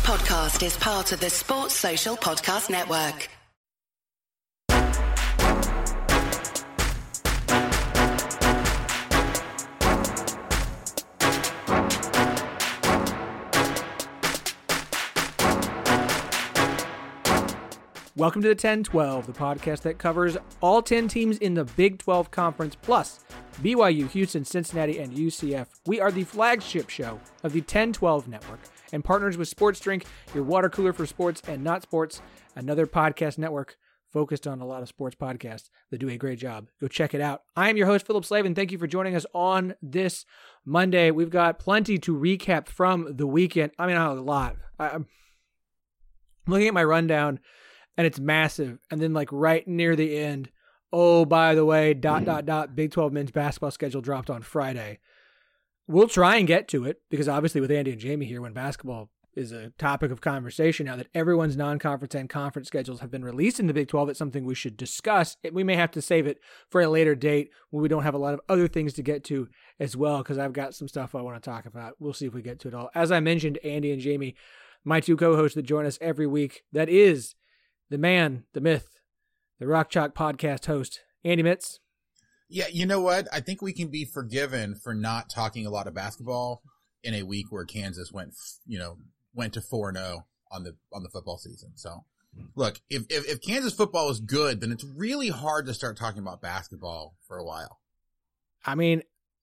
podcast is part of the Sports Social Podcast Network. Welcome to the 10-12, the podcast that covers all 10 teams in the Big 12 Conference, plus BYU, Houston, Cincinnati, and UCF. We are the flagship show of the 10-12 network and partners with Sports Drink, your water cooler for sports and not sports, another podcast network focused on a lot of sports podcasts that do a great job. Go check it out. I am your host, Philip Slavin. Thank you for joining us on this Monday. We've got plenty to recap from the weekend. I mean, not a lot. I'm looking at my rundown, and it's massive. And then like right near the end, oh, by the way, ... Big 12 men's basketball schedule dropped on Friday. We'll try and get to it because obviously with Andy and Jamie here, when basketball is a topic of conversation now that everyone's non-conference and conference schedules have been released in the Big 12, it's something we should discuss. We may have to save it for a later date when we don't have a lot of other things to get to as well, because I've got some stuff I want to talk about. We'll see if we get to it all. As I mentioned, Andy and Jamie, my two co-hosts that join us every week, that is the man, the myth, the Rock Chalk podcast host, Andy Mitz. Yeah, you know what? I think we can be forgiven for not talking a lot of basketball in a week where Kansas went to 4-0 on the football season. So, look, if Kansas football is good, then it's really hard to start talking about basketball for a while. I mean,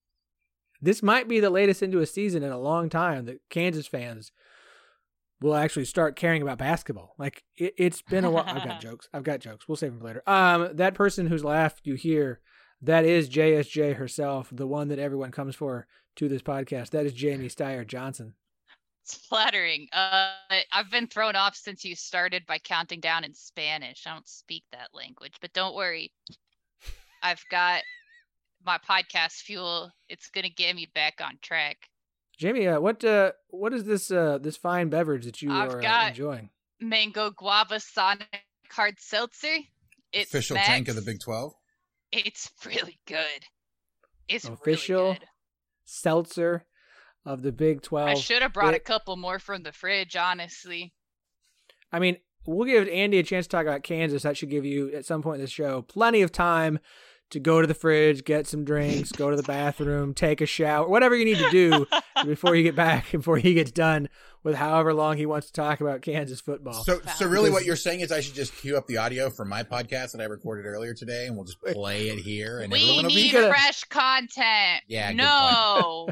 this might be the latest into a season in a long time that Kansas fans will actually start caring about basketball. Like it's been a while. I've got jokes. We'll save them for later. That person whose laugh you hear, that is JSJ herself, the one that everyone comes for to this podcast. That is Jamie Steyer Johnson. It's flattering. I've been thrown off since you started by counting down in Spanish. I don't speak that language, but don't worry. I've got my podcast fuel. It's going to get me back on track. Jamie, what is this fine beverage that you are enjoying? Mango Guava Sonic Hard Seltzer. It's official drink of the Big 12. It's really good. It's official really good. Seltzer of the Big 12. I should have brought a couple more from the fridge, honestly. I mean, we'll give Andy a chance to talk about Kansas. That should give you, at some point in this show, plenty of time to go to the fridge, get some drinks, go to the bathroom, take a shower, whatever you need to do before you get back, before he gets done with however long he wants to talk about Kansas football. So really what you're saying is I should just queue up the audio from my podcast that I recorded earlier today, and we'll just play it here. And we need fresh content. Yeah. No.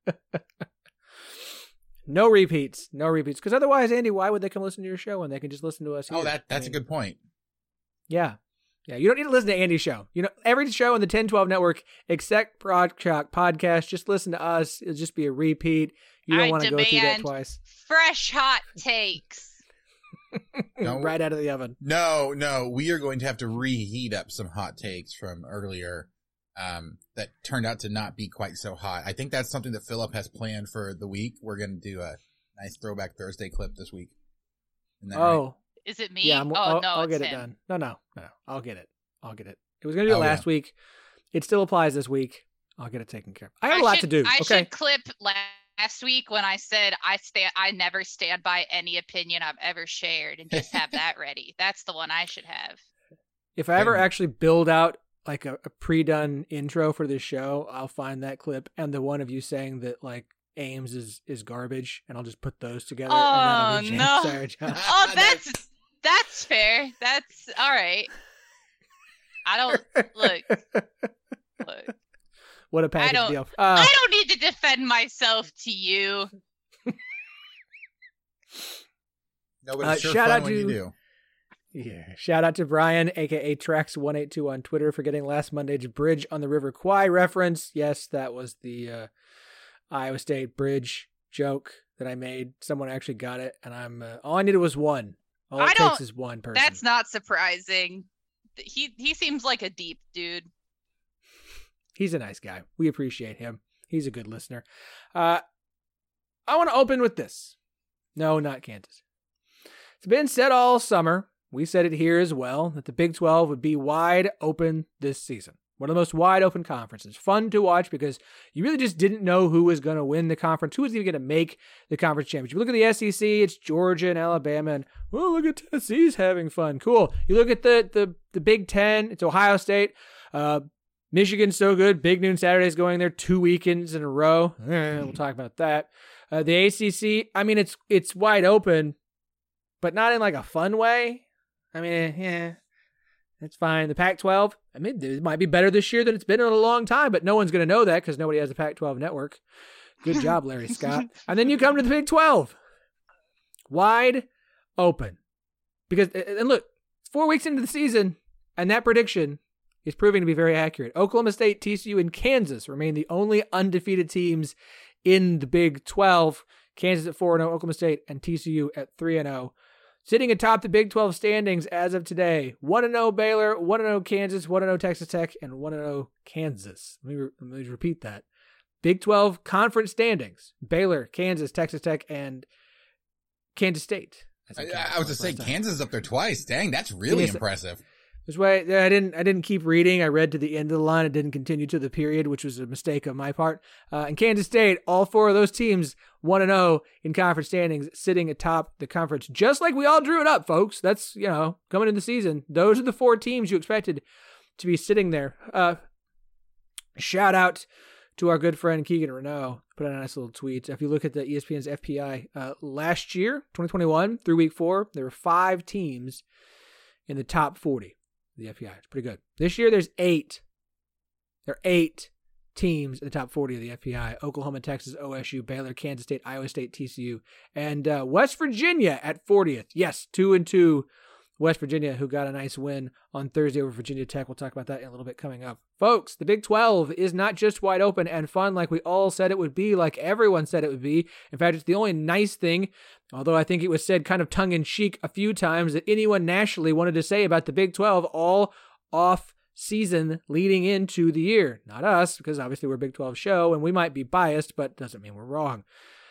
No repeats. Because otherwise, Andy, why would they come listen to your show when they can just listen to us here? Oh, that's a good point. Yeah. Yeah, you don't need to listen to Andy's show. You know, every show on the 10-12 network, except Rock Chalk podcast, just listen to us. It'll just be a repeat. You don't want to go through that twice. Fresh hot takes. Right out of the oven. No. We are going to have to reheat up some hot takes from earlier that turned out to not be quite so hot. I think that's something that Philip has planned for the week. We're going to do a nice Throwback Thursday clip this week. Isn't that right? Is it me? Yeah, I'll get it done. No. I'll get it. It was going to do it last week. It still applies this week. I'll get it taken care of. I have a lot to do. I should clip last week when I said I never stand by any opinion I've ever shared, and just have that ready. That's the one I should have. If I ever actually build out like a pre-done intro for this show, I'll find that clip and the one of you saying that like Ames is garbage, and I'll just put those together. Oh, and no. Oh, that's fair. That's all right. I don't look. What a package deal. I don't need to defend myself to you. No, but it's sure shout fun out when to you do. Yeah, shout out to Brian, aka Trex182 on Twitter, for getting last Monday's Bridge on the River Kwai reference. Yes, that was the Iowa State bridge joke that I made. Someone actually got it, and I'm all I needed was one. All it takes is one person. That's not surprising. He seems like a deep dude. He's a nice guy. We appreciate him. He's a good listener. I want to open with this. No, not Kansas. It's been said all summer. We said it here as well, that the Big 12 would be wide open this season. One of the most wide open conferences. Fun to watch because you really just didn't know who was going to win the conference, who was even going to make the conference championship. You look at the SEC, it's Georgia and Alabama, and look at Tennessee's having fun. Cool. You look at the Big Ten, it's Ohio State. Michigan's so good. Big Noon Saturday's going there 2 weekends in a row. We'll talk about that. The ACC, I mean, it's wide open, but not in like a fun way. I mean, yeah, it's fine. The Pac-12, I mean, it might be better this year than it's been in a long time, but no one's going to know that because nobody has a Pac-12 network. Good job, Larry Scott. And then you come to the Big 12. Wide open. Because, and look, 4 weeks into the season, and that prediction is proving to be very accurate. Oklahoma State, TCU, and Kansas remain the only undefeated teams in the Big 12. Kansas at 4-0, Oklahoma State, and TCU at 3-0. Sitting atop the Big 12 standings as of today, 1-0 Baylor, 1-0 Kansas, 1-0 Texas Tech, and 1-0 Kansas. Let me repeat that. Big 12 conference standings, Baylor, Kansas, Texas Tech, and Kansas State. I was going to say, Kansas is up there twice. Dang, that's really impressive. This way, I didn't keep reading. I read to the end of the line. I didn't continue to the period, which was a mistake on my part. And Kansas State, all four of those teams 1-0 in conference standings, sitting atop the conference, just like we all drew it up, folks. That's, coming in the season. Those are the four teams you expected to be sitting there. Shout out to our good friend Keegan Renault. Put out a nice little tweet. If you look at the ESPN's FPI, last year, 2021, through week 4, there were 5 teams in the top 40. The FPI. It's pretty good. This year, there's 8. There are 8 teams in the top 40 of the FPI. Oklahoma, Texas, OSU, Baylor, Kansas State, Iowa State, TCU, and West Virginia at 40th. Yes, 2-2 West Virginia, who got a nice win on Thursday over Virginia Tech. We'll talk about that in a little bit coming up. Folks, the Big 12 is not just wide open and fun like we all said it would be, like everyone said it would be. In fact, it's the only nice thing, although I think it was said kind of tongue-in-cheek a few times, that anyone nationally wanted to say about the Big 12 all off season leading into the year. Not us, because obviously we're a Big 12 show, and we might be biased, but doesn't mean we're wrong.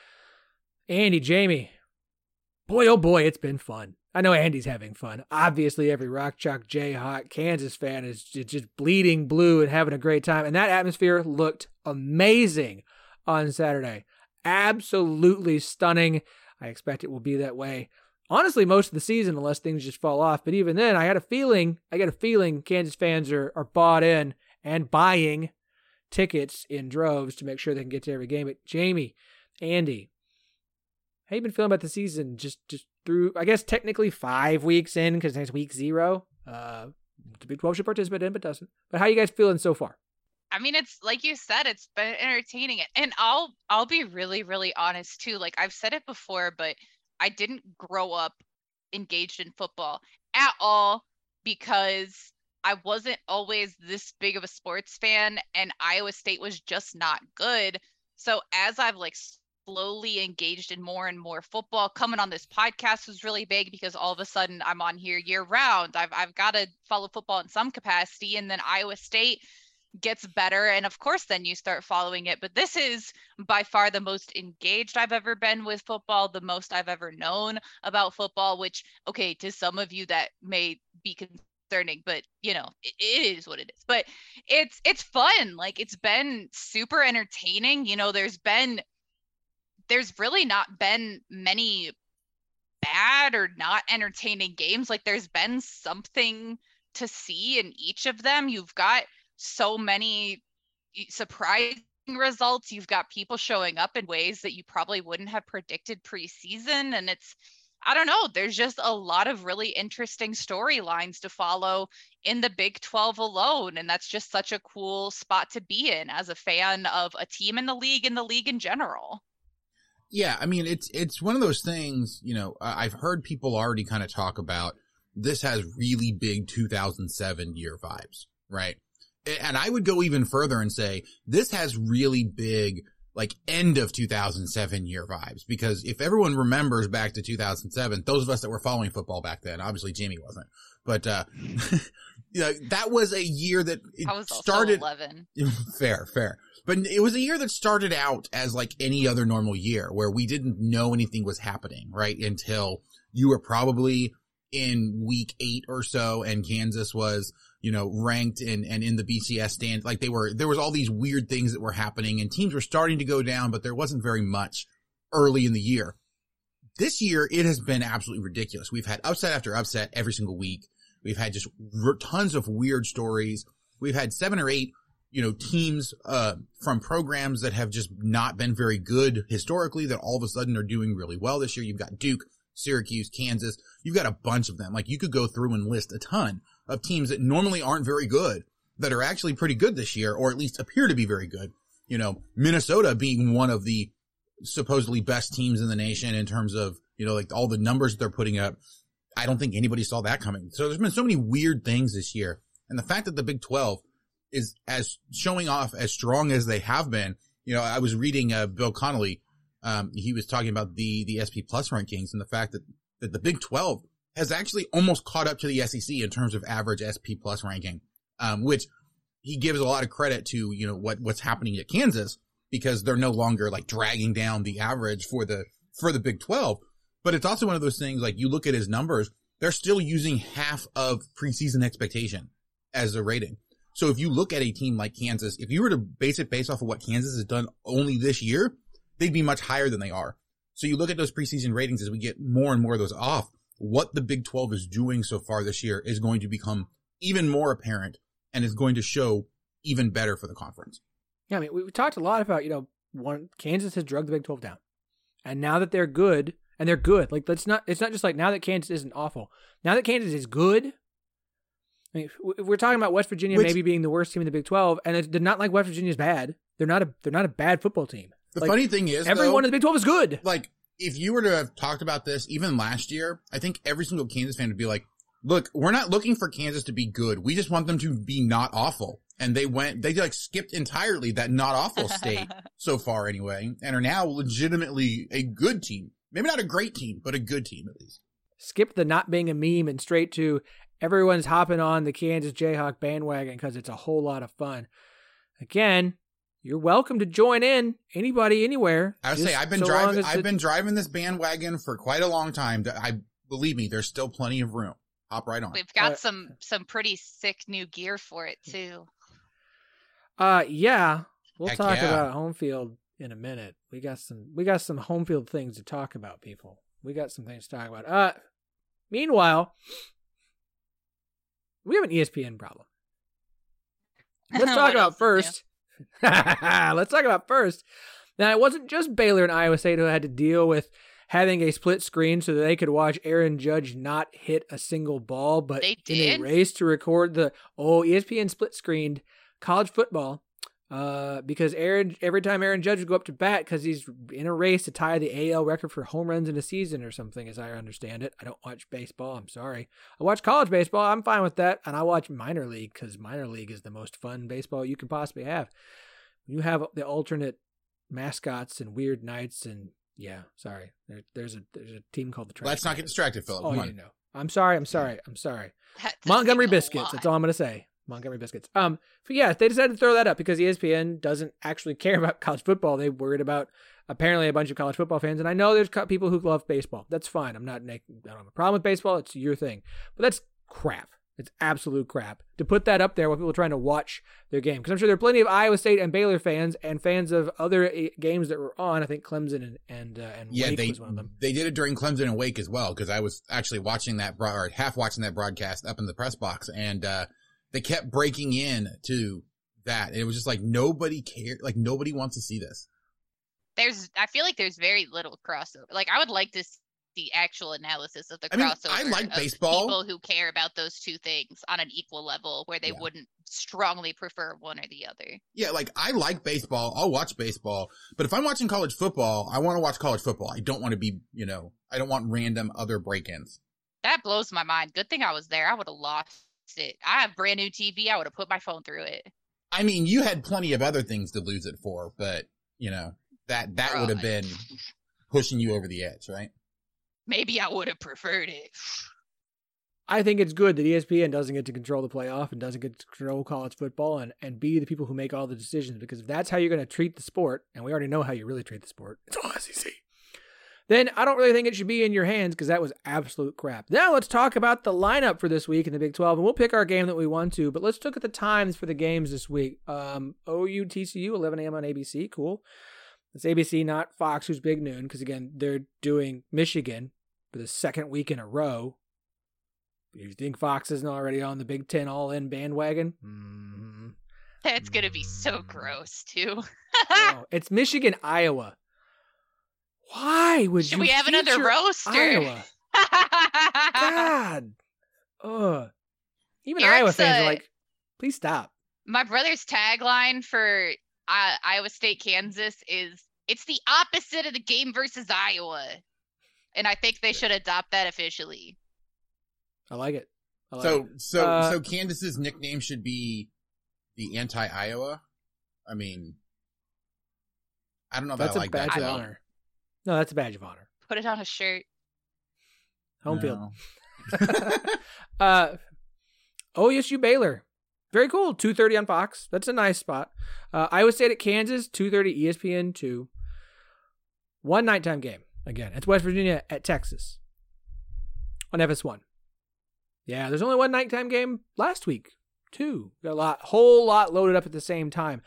Andy, Jamie, boy, oh boy, it's been fun. I know Andy's having fun. Obviously, every Rock Chalk Jayhawk Kansas fan is just bleeding blue and having a great time. And that atmosphere looked amazing on Saturday. Absolutely stunning. I expect it will be that way, honestly, most of the season, unless things just fall off. But even then, I got a feeling Kansas fans are bought in and buying tickets in droves to make sure they can get to every game. But Jamie, Andy, how you been feeling about the season? Just through, I guess, technically 5 weeks in, because it's week 0. The Big 12 should participate in, but doesn't. But how you guys feeling so far? I mean, it's like you said, it's been entertaining. And I'll be really, really honest too. Like I've said it before, but I didn't grow up engaged in football at all because I wasn't always this big of a sports fan, and Iowa State was just not good. So as I've slowly engaged in more and more football, coming on this podcast was really big because all of a sudden I'm on here year round. I've got to follow football in some capacity, and then Iowa State gets better, and of course then you start following it. But this is by far the most engaged I've ever been with football, the most I've ever known about football, which, okay, to some of you that may be concerning, but it is what it is. But it's fun. Like, it's been super entertaining. There's really not been many bad or not entertaining games. Like, there's been something to see in each of them. You've got so many surprising results. You've got people showing up in ways that you probably wouldn't have predicted preseason. And I don't know, there's just a lot of really interesting storylines to follow in the Big 12 alone. And that's just such a cool spot to be in as a fan of a team in the league and the league in general. Yeah, I mean, it's one of those things, I've heard people already kind of talk about this has really big 2007 year vibes, right? And I would go even further and say this has really big, end of 2007 year vibes, because if everyone remembers back to 2007, those of us that were following football back then, obviously Jamie wasn't, but, that was a year that I was started. Also 11. Fair. But it was a year that started out as any other normal year where we didn't know anything was happening, right? Until you were probably in week 8 or so and Kansas was ranked and in the BCS stand. Like there was all these weird things that were happening and teams were starting to go down, but there wasn't very much early in the year. This year, it has been absolutely ridiculous. We've had upset after upset every single week. We've had just tons of weird stories. We've had 7 or 8, teams, from programs that have just not been very good historically that all of a sudden are doing really well this year. You've got Duke, Syracuse, Kansas. You've got a bunch of them. Like you could go through and list a ton of teams that normally aren't very good that are actually pretty good this year, or at least appear to be very good. Minnesota being one of the supposedly best teams in the nation in terms of, like all the numbers they're putting up. I don't think anybody saw that coming. So there's been so many weird things this year. And the fact that the Big 12 is as showing off as strong as they have been, I was reading, Bill Connolly. He was talking about the SP Plus rankings and the fact that the Big 12 has actually almost caught up to the SEC in terms of average SP Plus ranking, which he gives a lot of credit to, what's happening at Kansas, because they're no longer like dragging down the average for the Big 12. But it's also one of those things, like you look at his numbers, they're still using half of preseason expectation as a rating. So if you look at a team like Kansas, if you were to base it based off of what Kansas has done only this year, they'd be much higher than they are. So you look at those preseason ratings as we get more and more of those off, what the Big 12 is doing so far this year is going to become even more apparent and is going to show even better for the conference. Yeah, I mean, we talked a lot about, Kansas has drugged the Big 12 down. And now that they're good, and they're good, like it's not just like now that Kansas isn't awful. Now that Kansas is good, I mean, we're talking about West Virginia maybe being the worst team in the Big 12, and it's not like West Virginia's bad. They're not a bad football team. The funny thing is, everyone in the Big 12 is good. Like, if you were to have talked about this even last year, I think every single Kansas fan would be like, look, we're not looking for Kansas to be good. We just want them to be not awful. And they skipped entirely that not awful state so far anyway, and are now legitimately a good team. Maybe not a great team, but a good team at least. Skip the not being a meme and straight to everyone's hopping on the Kansas Jayhawk bandwagon because it's a whole lot of fun. Again, you're welcome to join in. Anybody, anywhere. I would say I've been driving this bandwagon for quite a long time. Believe me, there's still plenty of room. Hop right on. We've got some pretty sick new gear for it too. Yeah. We'll talk about home field in a minute. We got some home field things to talk about, people. We got some things to talk about. Meanwhile, we have an ESPN problem. Let's talk about first. Let's talk about first. Now, it wasn't just Baylor and Iowa State who had to deal with having a split screen so that they could watch Aaron Judge not hit a single ball, but in a race to record ESPN split screened college football because every time Aaron Judge would go up to bat because he's in a race to tie the AL record for home runs in a season or something, as I understand it. I don't watch baseball. I'm sorry. I watch college baseball. I'm fine with that. And I watch minor league because minor league is the most fun baseball you can possibly have. You have the alternate mascots and weird nights and yeah, sorry. There's a team called the Trash. Let's not get distracted, Philip. Oh, you know. I'm sorry. Montgomery Biscuits. That's all I'm going to say. Montgomery Biscuits. But yeah, they decided to throw that up because ESPN doesn't actually care about college football. They're worried about apparently a bunch of college football fans. And I know there's people who love baseball. That's fine. I don't have a problem with baseball. It's your thing. But that's crap. It's absolute crap to put that up there while people are trying to watch their game. Because I'm sure there are plenty of Iowa State and Baylor fans and fans of other games that were on. I think Clemson and Wake was one of them. They did it during Clemson and Wake as well. Because I was actually watching that half watching that broadcast up in the press box, and they kept breaking in to that. It was just like nobody cared. Like nobody wants to see this. I feel like there's very little crossover. Like I would like to see the actual analysis of the crossover. I like baseball. People who care about those two things on an equal level where they wouldn't strongly prefer one or the other. Yeah, like I like baseball. I'll watch baseball. But if I'm watching college football, I want to watch college football. I don't want to be, I don't want random other break-ins. That blows my mind. Good thing I was there. I would have lost it. I have brand new TV. I would have put my phone through it. I mean, you had plenty of other things to lose it for, but, that would have been pushing you over the edge, right? Maybe I would have preferred it. I think it's good that ESPN doesn't get to control the playoff and doesn't get to control college football and be the people who make all the decisions. Because if that's how you're going to treat the sport, and we already know how you really treat the sport, it's all SEC. then I don't really think it should be in your hands because that was absolute crap. Now let's talk about the lineup for this week in the Big 12, and we'll pick our game that we want to, but let's look at the times for the games this week. OU TCU, 11 a.m. on ABC. Cool. It's ABC, not Fox, who's big noon, because, again, they're doing Michigan for the second week in a row. You think Fox isn't already on the Big Ten all-in bandwagon? Mm-hmm. That's going to be so gross, too. No, it's Michigan, Iowa. Why would Should you we have another feature roaster? Iowa? God. Ugh. Even Eric's, Iowa fans are like, please stop. My brother's tagline for Iowa State, Kansas is, it's the opposite of the game versus Iowa. And I think they should adopt that officially. I like it. So Kansas's nickname should be the anti-Iowa? I mean, I don't know if that's I like a badge that. of honor. No, that's a badge of honor. Put it on a shirt. Home field. OSU Baylor. Very cool. 2:30 on Fox. That's a nice spot. Iowa State at Kansas, 2:30 ESPN 2. One nighttime game. Again, it's West Virginia at Texas on FS1. Yeah, there's only one nighttime game last week. 2. Got a whole lot loaded up at the same time.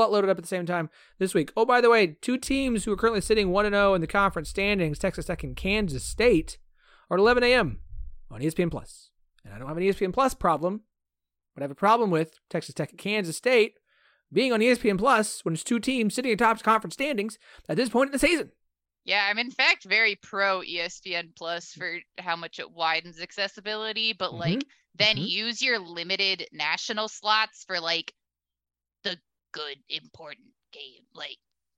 This week. Oh, by the way, 2 teams who are currently sitting 1-0 in the conference standings, Texas Tech and Kansas State, are at 11 a.m. on ESPN Plus. And I don't have an ESPN Plus problem, but I have a problem with Texas Tech and Kansas State being on ESPN Plus when it's 2 teams sitting atop conference standings at this point in the season. Yeah, I'm in fact very pro ESPN Plus for how much it widens accessibility, but then use your limited national slots for like the good important game. Like,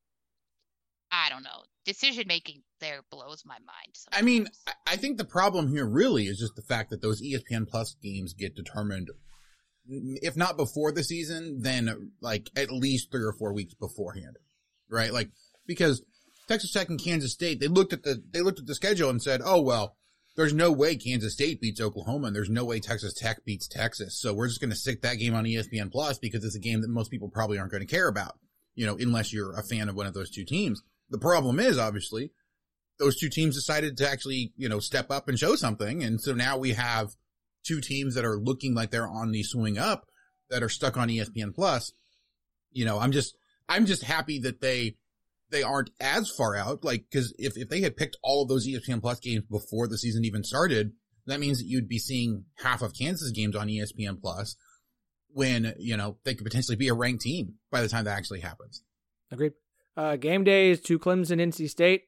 I don't know. Decision making there blows my mind sometimes. I mean, I think the problem here really is just the fact that those ESPN Plus games get determined, if not before the season, then like at least 3 or 4 weeks beforehand, right? Like, because Texas Tech and Kansas State, they looked at the schedule and said, oh, well, there's no way Kansas State beats Oklahoma and there's no way Texas Tech beats Texas. So we're just going to stick that game on ESPN Plus because it's a game that most people probably aren't going to care about, unless you're a fan of one of those 2 teams. The problem is, obviously, those 2 teams decided to actually, step up and show something. And so now we have 2 teams that are looking like they're on the swing up that are stuck on ESPN Plus. I'm just happy that they aren't as far out, like, because if they had picked all of those ESPN Plus games before the season even started, that means that you'd be seeing half of Kansas games on ESPN Plus when, they could potentially be a ranked team by the time that actually happens. Agreed. Game days to Clemson, NC State.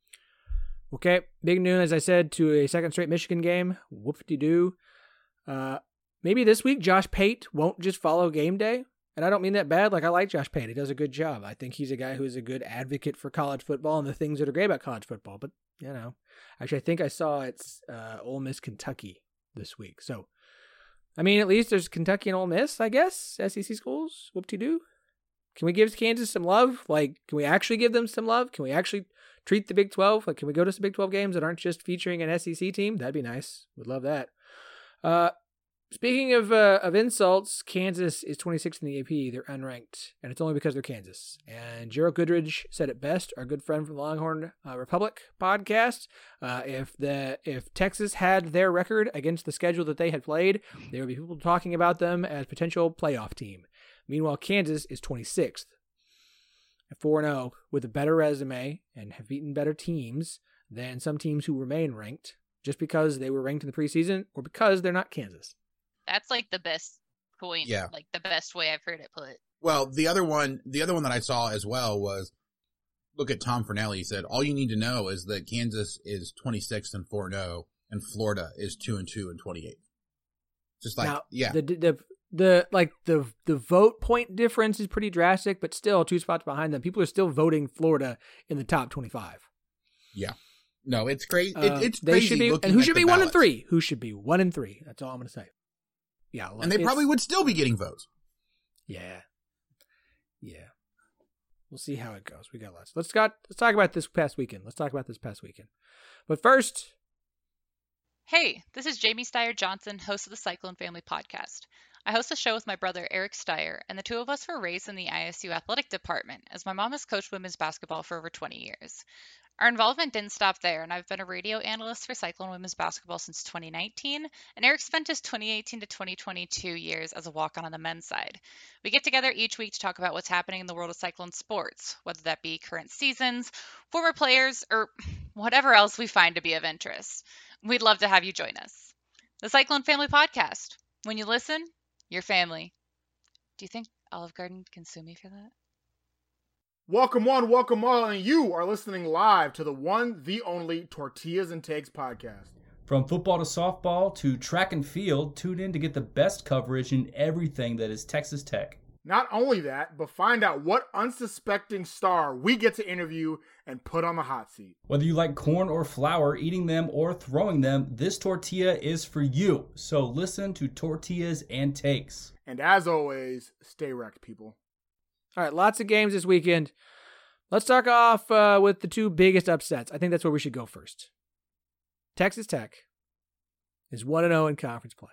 Okay, big noon, as I said, to a second straight Michigan game. Whoop-de-doo. Maybe this week Josh Pate won't just follow game day. And I don't mean that bad. Like, I like Josh Pate. He does a good job. I think he's a guy who's a good advocate for college football and the things that are great about college football. But, actually, I think I saw it's Ole Miss, Kentucky this week. So, I mean, at least there's Kentucky and Ole Miss, I guess. SEC schools. Whoop-de-doo. Can we give Kansas some love? Like, can we actually give them some love? Can we actually treat the Big 12? Like, can we go to some Big 12 games that aren't just featuring an SEC team? That'd be nice. Would love that. Speaking of insults, Kansas is 26th in the AP. They're unranked, and it's only because they're Kansas. And Gerald Goodridge said it best, our good friend from the Longhorn Republic podcast. If Texas had their record against the schedule that they had played, there would be people talking about them as potential playoff team. Meanwhile, Kansas is 26th at 4-0 with a better resume and have beaten better teams than some teams who remain ranked just because they were ranked in the preseason or because they're not Kansas. That's like the best point. Yeah. Like the best way I've heard it put. Well, the other one that I saw as well was, look at Tom Fornelli. He said, all you need to know is that Kansas is 26th and 4-0 and Florida is 2-2 and 28. Just like, now, yeah. The vote point difference is pretty drastic, but still 2 spots behind them. People are still voting Florida in the top 25. Yeah. No, it's crazy. It's they crazy. Should be, and who should be 1 and 3? Who should be 1 and 3? That's all I'm going to say. Yeah, and they probably would still be getting votes. Yeah. We'll see how it goes. We got lots. Let's talk about this past weekend. But first, hey, this is Jamie Steyer Johnson, host of the Cyclone Family Podcast. I host a show with my brother Eric Steyer, and the 2 of us were raised in the ISU athletic department, as my mom has coached women's basketball for over 20 years. Our involvement didn't stop there, and I've been a radio analyst for Cyclone women's basketball since 2019, and Eric spent his 2018 to 2022 years as a walk-on on the men's side. We get together each week to talk about what's happening in the world of Cyclone sports, whether that be current seasons, former players, or whatever else we find to be of interest. We'd love to have you join us. The Cyclone Family Podcast. When you listen, you're family. Do you think Olive Garden can sue me for that? Welcome one, welcome all, and you are listening live to the one, the only Tortillas and Takes podcast. From football to softball to track and field, tune in to get the best coverage in everything that is Texas Tech. Not only that, but find out what unsuspecting star we get to interview and put on the hot seat. Whether you like corn or flour, eating them or throwing them, this tortilla is for you. So listen to Tortillas and Takes. And as always, stay wrecked, people. All right, lots of games this weekend. Let's start off with the two biggest upsets. I think that's where we should go first. Texas Tech is 1-0 in conference play.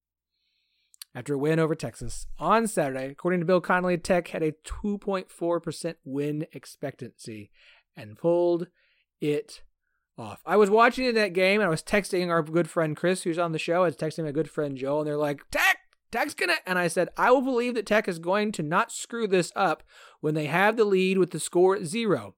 After a win over Texas on Saturday, according to Bill Connolly, Tech had a 2.4% win expectancy and pulled it off. I was watching that game, and I was texting our good friend Chris, who's on the show. I was texting my good friend Joel, and they're like, Tech's gonna, and I said, I will believe that Tech is going to not screw this up when they have the lead with the score at 0.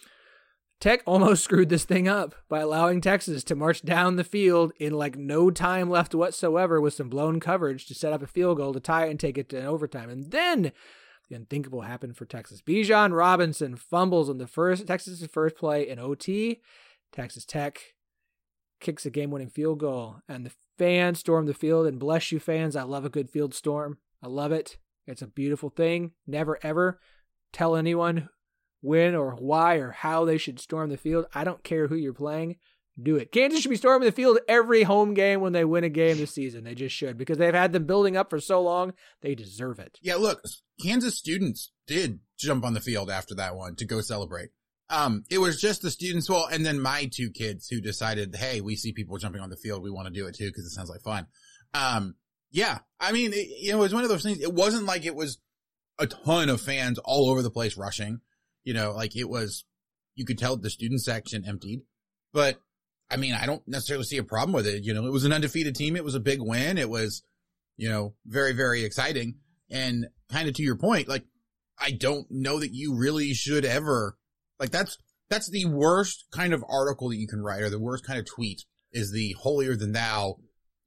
Tech almost screwed this thing up by allowing Texas to march down the field in like no time left whatsoever with some blown coverage to set up a field goal to tie it and take it to an overtime. And then the unthinkable happened for Texas. Bijan Robinson fumbles on Texas' first play in OT. Texas Tech kicks a game-winning field goal, and the fans storm the field, and bless you fans, I love a good field storm. I love it. It's a beautiful thing. Never, ever tell anyone when or why or how they should storm the field. I don't care who you're playing. Do it. Kansas should be storming the field every home game when they win a game this season. They just should, because they've had them building up for so long. They deserve it. Yeah, look, Kansas students did jump on the field after that one to go celebrate. It was just the students, well, and then my two kids who decided, hey, we see people jumping on the field. We want to do it too, because it sounds like fun. Yeah, I mean, it was one of those things. It wasn't like it was a ton of fans all over the place rushing, like it was, you could tell the student section emptied, but I mean, I don't necessarily see a problem with it. It was an undefeated team. It was a big win. It was, very, very exciting. And kind of to your point, like, I don't know that you really should ever, like, that's the worst kind of article that you can write, or the worst kind of tweet is the holier than thou,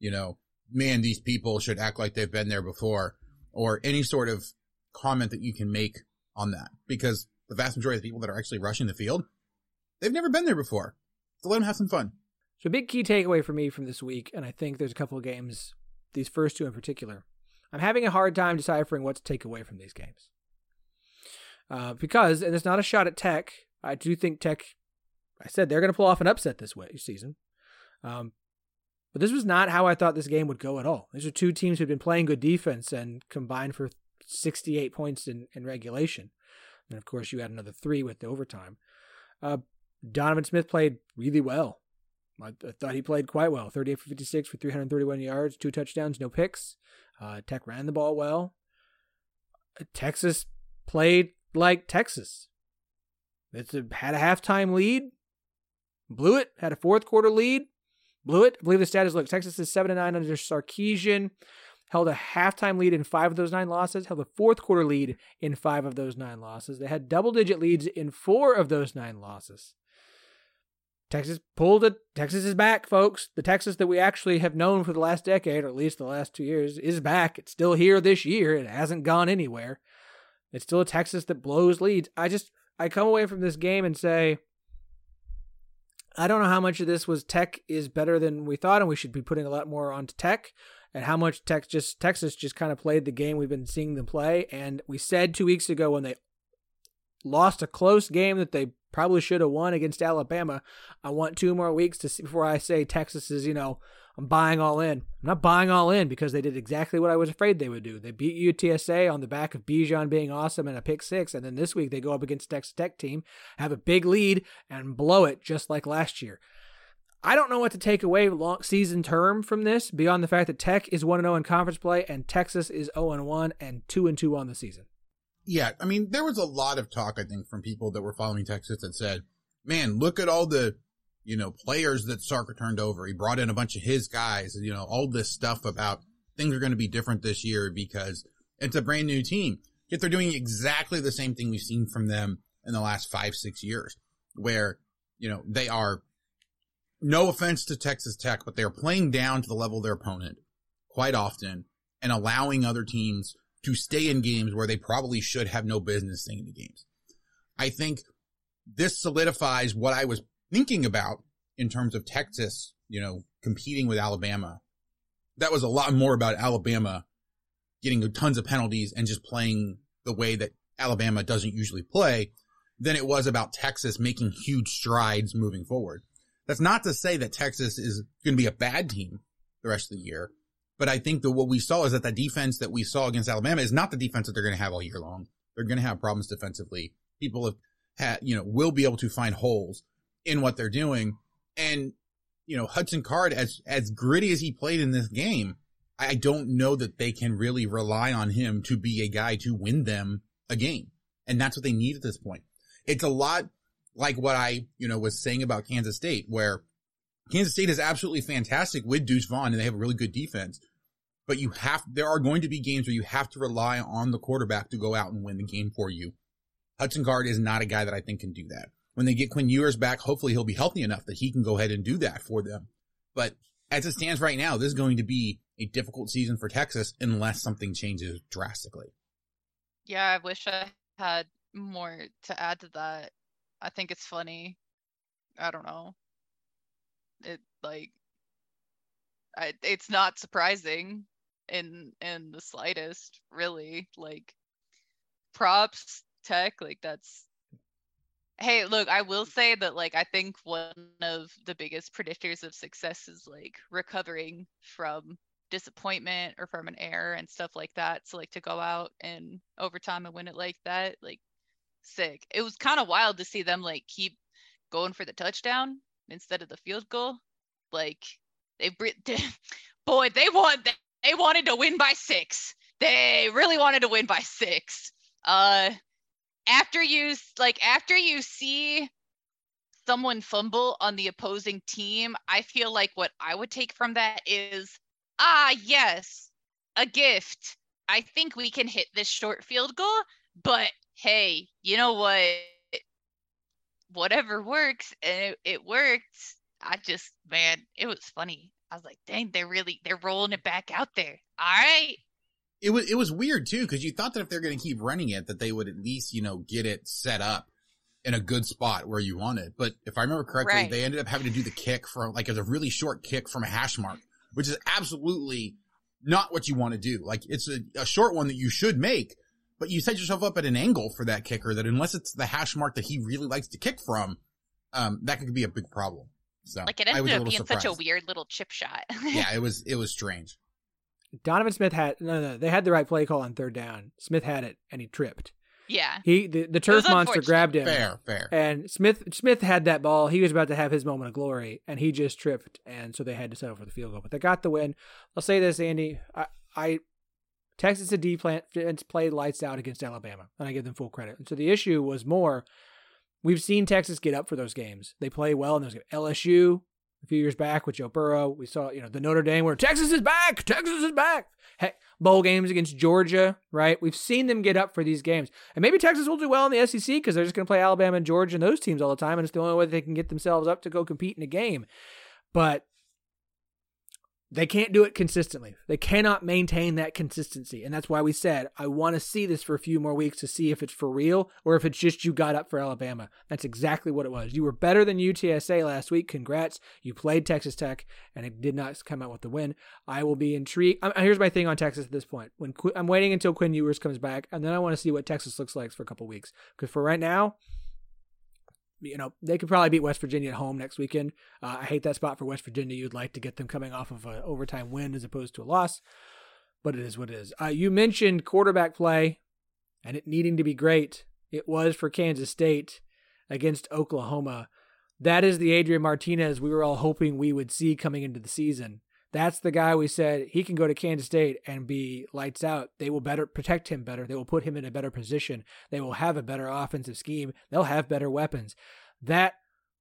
man, these people should act like they've been there before, or any sort of comment that you can make on that, because the vast majority of the people that are actually rushing the field, they've never been there before. So let them have some fun. So a big key takeaway for me from this week, and I think there's a couple of games, these first two in particular, I'm having a hard time deciphering what to take away from these games. Because, and it's not a shot at Tech, I do think Tech, I said they're going to pull off an upset this season. But this was not how I thought this game would go at all. These are two teams who had been playing good defense and combined for 68 points in regulation. And of course, you had another 3 with the overtime. Donovan Smith played really well. I thought he played quite well. 38 for 56 for 331 yards, 2 touchdowns, no picks. Tech ran the ball well. Texas played like Texas. Had a halftime lead, blew it. Had a fourth quarter lead, blew it. I believe the status look, Texas is 7-9 under Sarkisian. Held a halftime lead in 5 of those 9 losses. Held a fourth quarter lead in 5 of those 9 losses. They had double-digit leads in 4 of those 9 losses. Texas pulled it. Texas is back, folks. The Texas that we actually have known for the last decade, or at least the last 2 years, is back. It's still here this year. It hasn't gone anywhere. It's still a Texas that blows leads. I come away from this game and say, I don't know how much of this was Tech is better than we thought, and we should be putting a lot more onto Tech, and how much Texas just kind of played the game we've been seeing them play. And we said 2 weeks ago when they lost a close game that they probably should have won against Alabama. I want 2 more weeks to see before I say Texas is, I'm buying all in. I'm not buying all in because they did exactly what I was afraid they would do. They beat UTSA on the back of Bijan being awesome and a pick 6. And then this week they go up against a Texas Tech team, have a big lead, and blow it just like last year. I don't know what to take away long season term from this beyond the fact that Tech is 1-0 in conference play and Texas is 0-1 and 2-2 on the season. Yeah, I mean, there was a lot of talk, I think, from people that were following Texas that said, man, look at all the, players that Sark turned over. He brought in a bunch of his guys, all this stuff about things are going to be different this year because it's a brand new team. Yet they're doing exactly the same thing we've seen from them in the last 5-6 years, where, they are, no offense to Texas Tech, but they're playing down to the level of their opponent quite often and allowing other teams to stay in games where they probably should have no business staying in the games. I think this solidifies what I was thinking about in terms of Texas, competing with Alabama. That was a lot more about Alabama getting tons of penalties and just playing the way that Alabama doesn't usually play than it was about Texas making huge strides moving forward. That's not to say that Texas is going to be a bad team the rest of the year, but I think that what we saw is that the defense that we saw against Alabama is not the defense that they're going to have all year long. They're going to have problems defensively. People have had, will be able to find holes in what they're doing. And, Hudson Card, as gritty as he played in this game, I don't know that they can really rely on him to be a guy to win them a game. And that's what they need at this point. It's a lot like what I, was saying about Kansas State, where Kansas State is absolutely fantastic with Deuce Vaughn and they have a really good defense. But there are going to be games where you have to rely on the quarterback to go out and win the game for you. Hudson Card is not a guy that I think can do that. When they get Quinn Ewers back, hopefully he'll be healthy enough that he can go ahead and do that for them. But as it stands right now, this is going to be a difficult season for Texas unless something changes drastically. Yeah, I wish I had more to add to that. I think it's funny. I don't know. It's not surprising in the slightest, really. Like, props, Tech, that's. Hey, look, I will say that, I think one of the biggest predictors of success is, recovering from disappointment or from an error and stuff like that. So, to go out in overtime and win it like that, sick. It was kind of wild to see them, keep going for the touchdown instead of the field goal. They wanted to win by 6. They really wanted to win by 6. After you see someone fumble on the opposing team, I feel like what I would take from that is, yes, a gift. I think we can hit this short field goal, but hey, you know what? Whatever works, and it worked. It was funny. I was like, dang, they're rolling it back out there. All right. It was weird too, because you thought that if they're going to keep running it, that they would at least, get it set up in a good spot where you want it. But if I remember correctly, right, they ended up having to do the kick from it was a really short kick from a hash mark, which is absolutely not what you want to do. It's a short one that you should make, but you set yourself up at an angle for that kicker that unless it's the hash mark that he really likes to kick from, that could be a big problem. So it ended up being surprised. Such a weird little chip shot. Yeah, it was strange. Donovan Smith they had the right play call on third down. Smith had it and he tripped. Yeah. The turf monster grabbed him. Fair. And Smith had that ball. He was about to have his moment of glory and he just tripped, and so they had to settle for the field goal. But they got the win. I'll say this, Andy. Texas defense played lights out against Alabama, and I give them full credit. And so the issue was more, we've seen Texas get up for those games. They play well in those games. LSU a few years back with Joe Burrow, we saw, the Notre Dame where Texas is back. Heck, bowl games against Georgia, right? We've seen them get up for these games. And maybe Texas will do well in the SEC because they're just going to play Alabama and Georgia and those teams all the time, and it's the only way they can get themselves up to go compete in a game. But they can't do it consistently. They cannot maintain that consistency. And that's why we said, I want to see this for a few more weeks to see if it's for real or if it's just you got up for Alabama. That's exactly what it was. You were better than UTSA last week. Congrats. You played Texas Tech, and it did not come out with the win. I will be intrigued. Here's my thing on Texas at this point. I'm waiting until Quinn Ewers comes back, and then I want to see what Texas looks like for a couple weeks. Because for right now, they could probably beat West Virginia at home next weekend. I hate that spot for West Virginia. You'd like to get them coming off of an overtime win as opposed to a loss, but it is what it is. You mentioned quarterback play and it needing to be great. It was for Kansas State against Oklahoma. That is the Adrian Martinez we were all hoping we would see coming into the season. That's the guy we said he can go to Kansas State and be lights out. They will better protect him better. They will put him in a better position. They will have a better offensive scheme. They'll have better weapons. That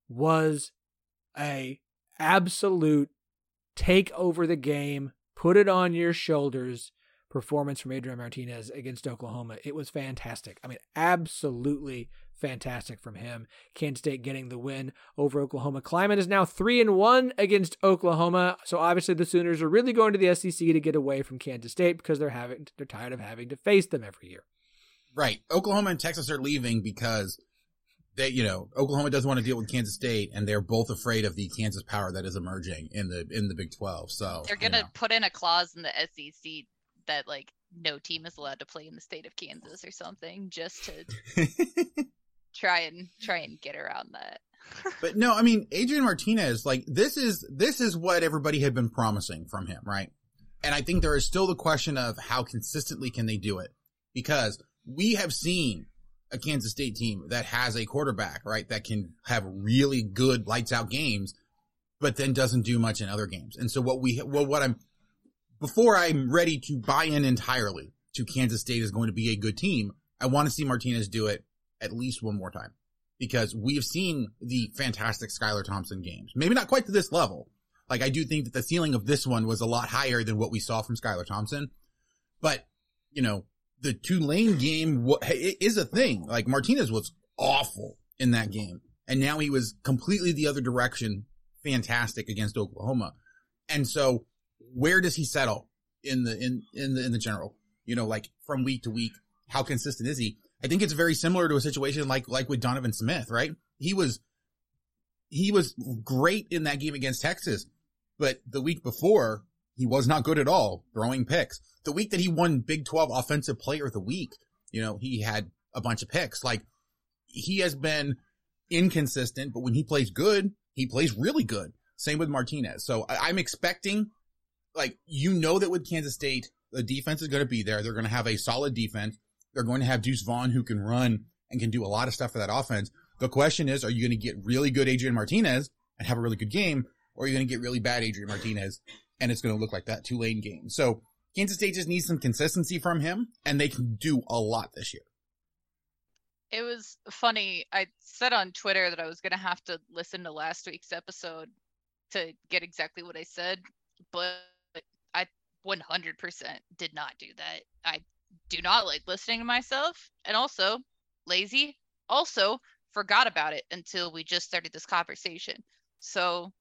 was a absolute take over the game, put it on your shoulders performance from Adrian Martinez against Oklahoma. It was fantastic. I mean, absolutely fantastic from him. Kansas State getting the win over Oklahoma. Klieman is now 3-1 against Oklahoma. So obviously the Sooners are really going to the SEC to get away from Kansas State because they're tired of having to face them every year. Right. Oklahoma and Texas are leaving because Oklahoma doesn't want to deal with Kansas State, and they're both afraid of the Kansas power that is emerging in the Big 12. So they're gonna put in a clause in the SEC that like no team is allowed to play in the state of Kansas or something, just to try and get around that. But no, I mean, Adrian Martinez, like this is what everybody had been promising from him, right? And I think there is still the question of how consistently can they do it, because we have seen a Kansas State team that has a quarterback, right, that can have really good lights out games, but then doesn't do much in other games. And so before I'm ready to buy in entirely to Kansas State is going to be a good team, I want to see Martinez do it at least one more time, because we've seen the fantastic Skylar Thompson games. Maybe not quite to this level. Like, I do think that the ceiling of this one was a lot higher than what we saw from Skylar Thompson. But, the Tulane game is a thing. Like, Martinez was awful in that game, and now he was completely the other direction, fantastic against Oklahoma. And so, where does he settle in the general? Like from week to week, how consistent is he? I think it's very similar to a situation like with Donovan Smith, right? He was great in that game against Texas, but the week before, he was not good at all, throwing picks. The week that he won Big 12 Offensive Player of the Week, he had a bunch of picks. Like, he has been inconsistent, but when he plays good, he plays really good. Same with Martinez. So I'm expecting, that with Kansas State, the defense is going to be there. They're going to have a solid defense. They're going to have Deuce Vaughn, who can run and can do a lot of stuff for that offense. The question is, are you going to get really good Adrian Martinez and have a really good game, or are you going to get really bad Adrian Martinez and it's going to look like that Tulane game? So Kansas State just needs some consistency from him, and they can do a lot this year. It was funny. I said on Twitter that I was going to have to listen to last week's episode to get exactly what I said, but I 100% did not do that. I do not like listening to myself, and also lazy, also forgot about it until we just started this conversation. So,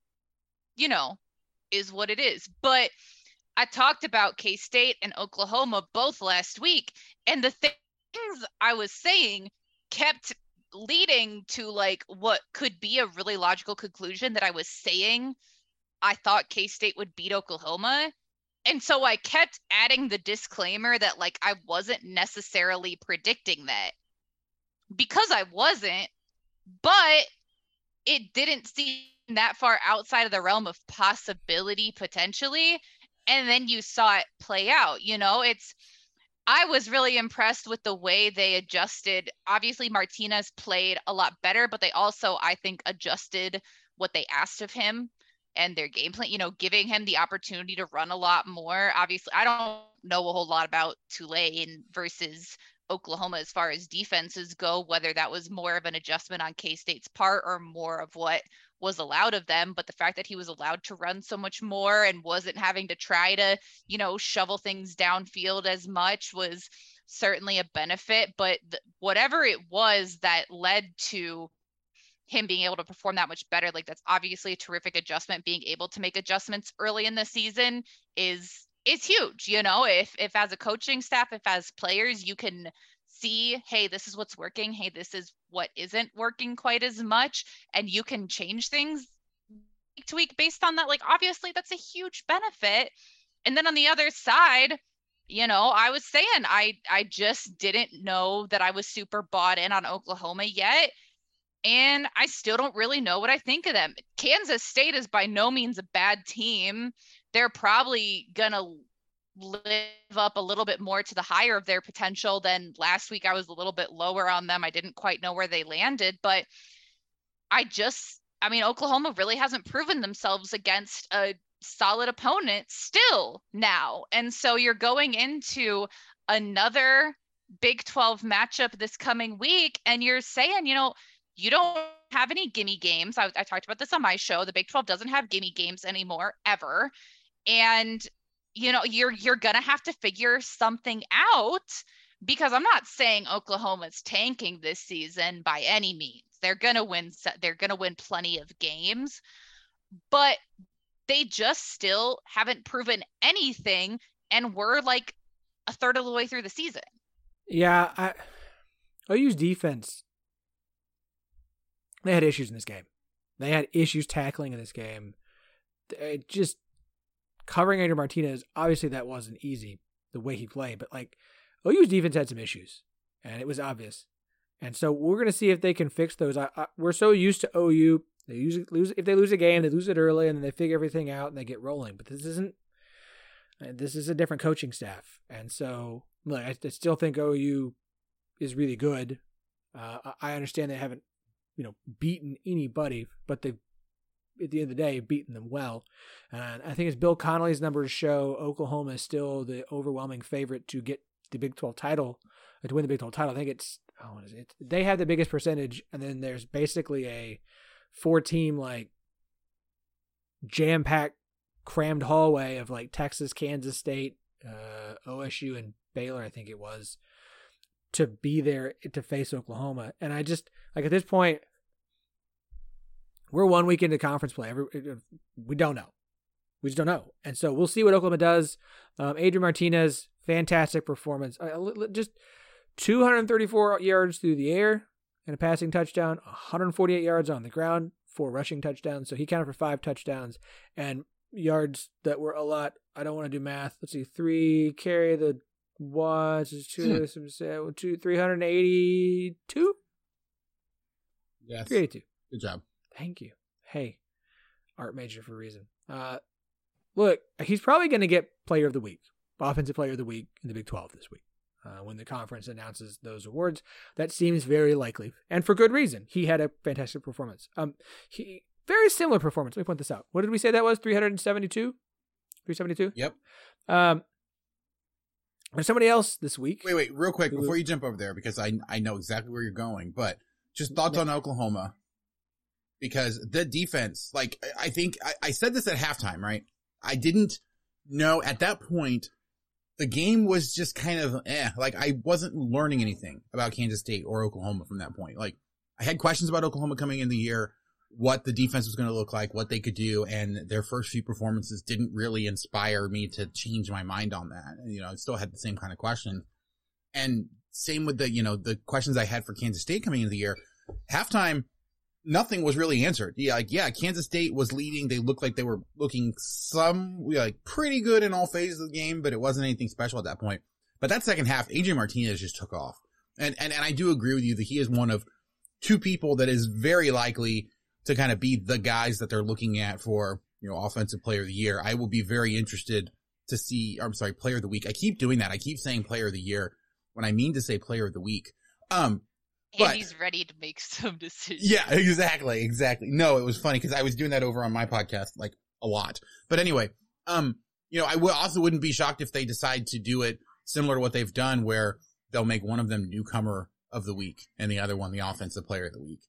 is what it is. But I talked about K-State and Oklahoma both last week, and the things I was saying kept leading to what could be a really logical conclusion that I was saying I thought K-State would beat Oklahoma. And so I kept adding the disclaimer that I wasn't necessarily predicting that, because I wasn't, but it didn't seem that far outside of the realm of possibility potentially. And then you saw it play out. I was really impressed with the way they adjusted. Obviously, Martinez played a lot better, but they also, I think, adjusted what they asked of him and their game plan, giving him the opportunity to run a lot more. Obviously, I don't know a whole lot about Tulane versus Oklahoma as far as defenses go, whether that was more of an adjustment on K-State's part or more of what was allowed of them. But the fact that he was allowed to run so much more and wasn't having to try to, shovel things downfield as much was certainly a benefit. But whatever it was that led to him being able to perform that much better, that's obviously a terrific adjustment. Being able to make adjustments early in the season is huge. If as a coaching staff, if as players, you can see, hey, this is what's working. Hey, this is what isn't working quite as much. And you can change things week to week based on that. Obviously that's a huge benefit. And then on the other side, I was saying, I just didn't know that I was super bought in on Oklahoma yet. And I still don't really know what I think of them. Kansas State is by no means a bad team. They're probably going to live up a little bit more to the higher of their potential than last week. I was a little bit lower on them. I didn't quite know where they landed, but Oklahoma really hasn't proven themselves against a solid opponent still now. And so you're going into another Big 12 matchup this coming week, and you're saying, You don't have any gimme games. I talked about this on my show. The Big 12 doesn't have gimme games anymore, ever. And, you're going to have to figure something out, because I'm not saying Oklahoma's tanking this season by any means. They're going to win. They're going to win plenty of games, but they just still haven't proven anything. And we're like a third of the way through the season. Yeah. OU's defense, they had issues in this game. They had issues tackling in this game. Just covering Adrian Martinez, obviously that wasn't easy the way he played, but like OU's defense had some issues, and it was obvious. And so we're going to see if they can fix those. We're so used to OU. They usually lose. If they lose a game, they lose it early, and then they figure everything out and they get rolling. But this isn't. This is a different coaching staff, and so look, I still think OU is really good. I understand they haven't, beaten anybody, but they've, at the end of the day, beaten them well. And I think as Bill Connolly's numbers show, Oklahoma is still the overwhelming favorite to get the Big 12 title, to win the Big 12 title. I think it's, what is it? They have the biggest percentage, and then there's basically a 4-team, like, jam-packed, crammed hallway of, like, Texas, Kansas State, OSU, and Baylor, I think it was, to be there to face Oklahoma. And I just, like, at this point, we're 1 week into conference play. We don't know. We just don't know. And so we'll see what Oklahoma does. Adrian Martinez, fantastic performance. Just 234 yards through the air and a passing touchdown, 148 yards on the ground, 4 rushing touchdowns. So he counted for 5 touchdowns and yards that were a lot. I don't want to do math. Let's see. 3 carry the watch is 382. Yes. 382. Good job. Thank you. Hey, art major for a reason. Look, he's probably going to get Player of the Week, Offensive Player of the Week in the Big 12 this week when the conference announces those awards. That seems very likely, and for good reason. He had a fantastic performance. Very similar performance. Let me point this out. What did we say that was? 372? 372? Yep. There's somebody else this week. Wait, real quick before you jump over there, because I know exactly where you're going, but just thoughts on Oklahoma. Because the defense, like, I think I said this at halftime, right? I didn't know at that point, the game was just kind of like I wasn't learning anything about Kansas State or Oklahoma from that point. Like, I had questions about Oklahoma coming in the year, what the defense was going to look like, what they could do, and their first few performances didn't really inspire me to change my mind on that. I still had the same kind of question. And same with the questions I had for Kansas State coming into the year. Halftime, nothing was really answered. Kansas State was leading. They looked like they were looking pretty good in all phases of the game, but it wasn't anything special at that point. But that second half, Adrian Martinez just took off. And I do agree with you that he is one of 2 people that is very likely to kind of be the guys that they're looking at for, Offensive Player of the Year. I will be very interested to see, Player of the Week. I keep doing that. I keep saying Player of the Year when I mean to say Player of the Week. And he's ready to make some decisions. Yeah, exactly. No, it was funny because I was doing that over on my podcast, like, a lot. But anyway, I also wouldn't be shocked if they decide to do it similar to what they've done, where they'll make one of them newcomer of the week and the other one the offensive player of the week.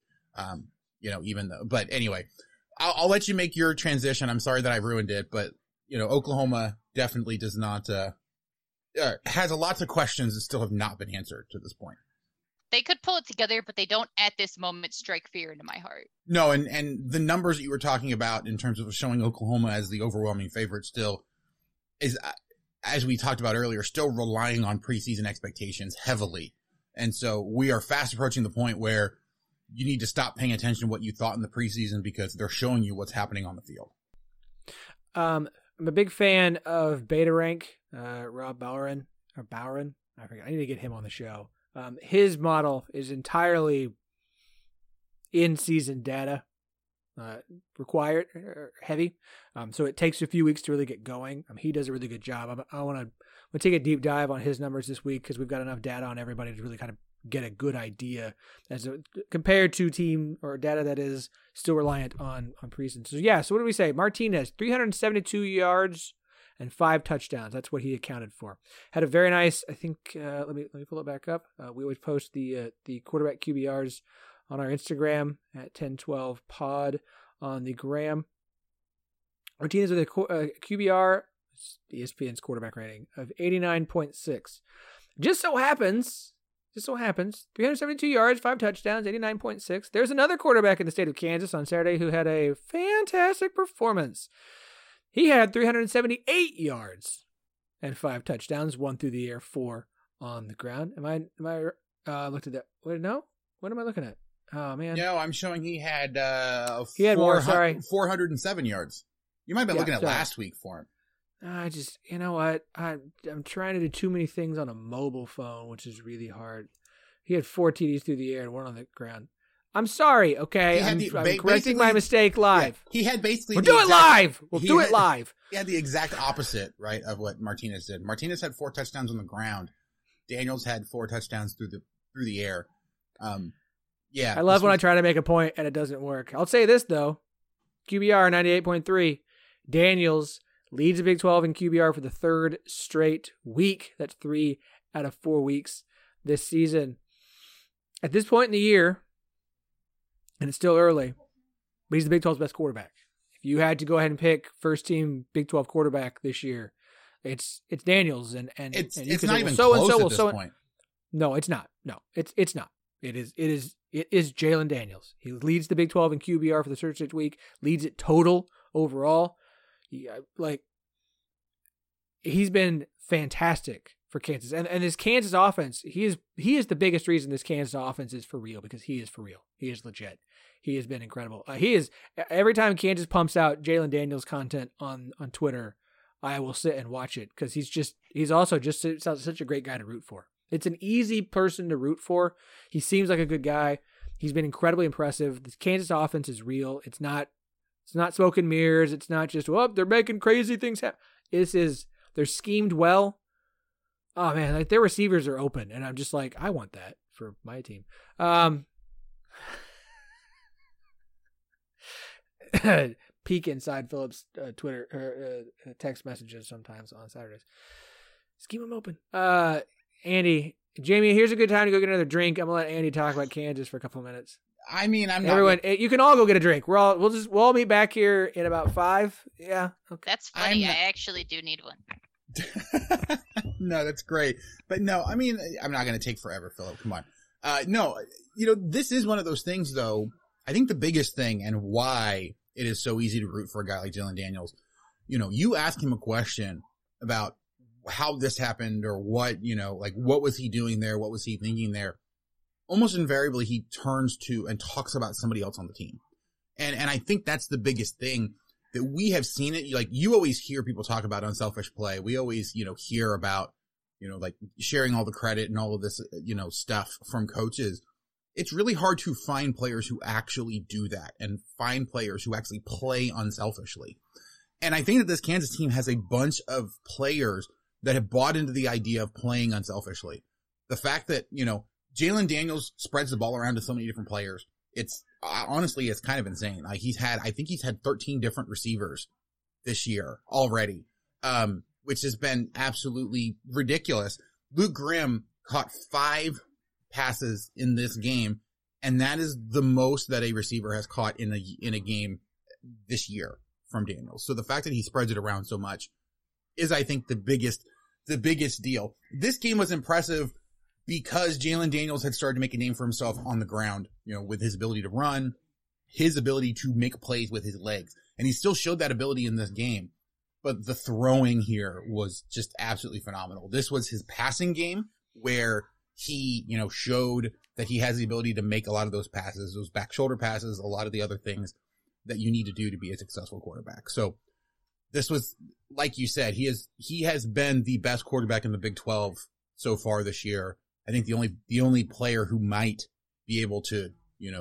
But anyway, I'll let you make your transition. I'm sorry that I ruined it, but Oklahoma definitely does not, has a lots of questions that still have not been answered to this point. They could pull it together, but they don't at this moment strike fear into my heart. No, and the numbers that you were talking about in terms of showing Oklahoma as the overwhelming favorite still is, as we talked about earlier, still relying on preseason expectations heavily. And so we are fast approaching the point where you need to stop paying attention to what you thought in the preseason because they're showing you what's happening on the field. I'm a big fan of Beta Rank, Rob Bowron. I forget. I need to get him on the show. His model is entirely in-season data required, heavy. So it takes a few weeks to really get going. He does a really good job. I want to take a deep dive on his numbers this week because we've got enough data on everybody to really kind of get a good idea compared to team or data that is still reliant on preseason. So what do we say? Martinez, 372 yards and 5 touchdowns. That's what he accounted for. Had a very nice, I think, let me pull it back up. We always post the quarterback QBRs on our Instagram at 1012 pod on the gram. Martinez with a QBR, ESPN's quarterback rating, of 89.6. Just so happens, 372 yards, 5 touchdowns, 89.6. There's another quarterback in the state of Kansas on Saturday who had a fantastic performance. He had 378 yards and 5 touchdowns, 1 through the air, 4 on the ground. Am I looked at that? Wait, no? What am I looking at? Oh, man. No, I'm showing he had more, sorry. 407 yards. You might have been looking at last week for him. You know what? I'm trying to do too many things on a mobile phone, which is really hard. He had 4 TDs through the air and 1 on the ground. I'm sorry, okay? I'm correcting my mistake live. Yeah, he had basically... We'll do it live! We'll do it live! He had the exact opposite, right, of what Martinez did. Martinez had 4 touchdowns on the ground. Daniels had 4 touchdowns through the air. Yeah. I love when I try to make a point and it doesn't work. I'll say this, though. QBR 98.3. Daniels leads the Big 12 in QBR for the 3rd straight week. That's 3 out of 4 weeks this season. At this point in the year, and it's still early, but he's the Big 12's best quarterback. If you had to go ahead and pick first team Big 12 quarterback this year, it's Daniels, and it's and not even close at this point. No, it's not. No, it's not. It is Jalen Daniels. He leads the Big 12 in QBR for the third straight week. Leads it total overall. He's been fantastic for Kansas, and this Kansas offense. He is the biggest reason this Kansas offense is for real, because he is for real. He is legit. He has been incredible. He is, every time Kansas pumps out Jalen Daniels content on Twitter, I will sit and watch it, because he's also just such a great guy to root for. It's an easy person to root for. He seems like a good guy. He's been incredibly impressive. The Kansas offense is real. It's not smoke and mirrors. It's not just, they're making crazy things happen. They're schemed well. Oh man, like their receivers are open, and I'm just like, I want that for my team. Peek inside Phillips' Twitter text messages sometimes on Saturdays. Scheme them open. Andy, Jamie, here's a good time to go get another drink. I'm gonna let Andy talk about Kansas for a couple of minutes. I mean, everyone. You can all go get a drink. We'll all meet back here in about 5. Yeah, okay. That's funny. I actually do need one. No, that's great. But no, I mean, I'm not going to take forever, Philip. Come on. No, this is one of those things, though. I think the biggest thing and why it is so easy to root for a guy like Jalen Daniels, you ask him a question about how this happened or what, what was he doing there? What was he thinking there? Almost invariably, he turns to and talks about somebody else on the team. And I think that's the biggest thing that we have seen it. Like, you always hear people talk about unselfish play. We always, hear about, like sharing all the credit and all of this, stuff from coaches. It's really hard to find players who actually do that and find players who actually play unselfishly. And I think that this Kansas team has a bunch of players that have bought into the idea of playing unselfishly. The fact that, Jalen Daniels spreads the ball around to so many different players. It's honestly, it's kind of insane. Like, I think he's had 13 different receivers this year already, which has been absolutely ridiculous. Luke Grimm caught 5 passes in this game, and that is the most that a receiver has caught in a game this year from Daniels. So the fact that he spreads it around so much is, I think, the biggest deal. This game was impressive because Jalen Daniels had started to make a name for himself on the ground, with his ability to run, his ability to make plays with his legs. And he still showed that ability in this game. But the throwing here was just absolutely phenomenal. This was his passing game where he, showed that he has the ability to make a lot of those passes, those back shoulder passes, a lot of the other things that you need to do to be a successful quarterback. So this was, like you said, he has been the best quarterback in the Big 12 so far this year. I think the only player who might be able to,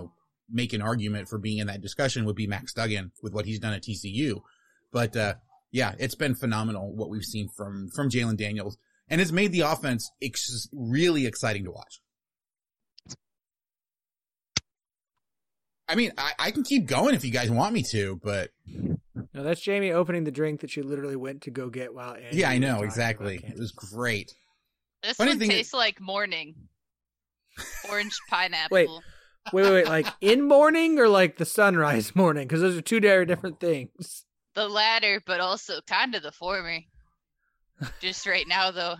make an argument for being in that discussion would be Max Duggan with what he's done at TCU. But, yeah, it's been phenomenal what we've seen from Jalen Daniels, and it's made the offense really exciting to watch. I mean, I can keep going if you guys want me to, but no, that's Jamie opening the drink that she literally went to go get while Andy I know, exactly. It was great. This one tastes like morning. Orange pineapple. Wait, Wait. Like in morning or like the sunrise morning? Because those are two very different things. The latter, but also kind of the former. Just right now, though.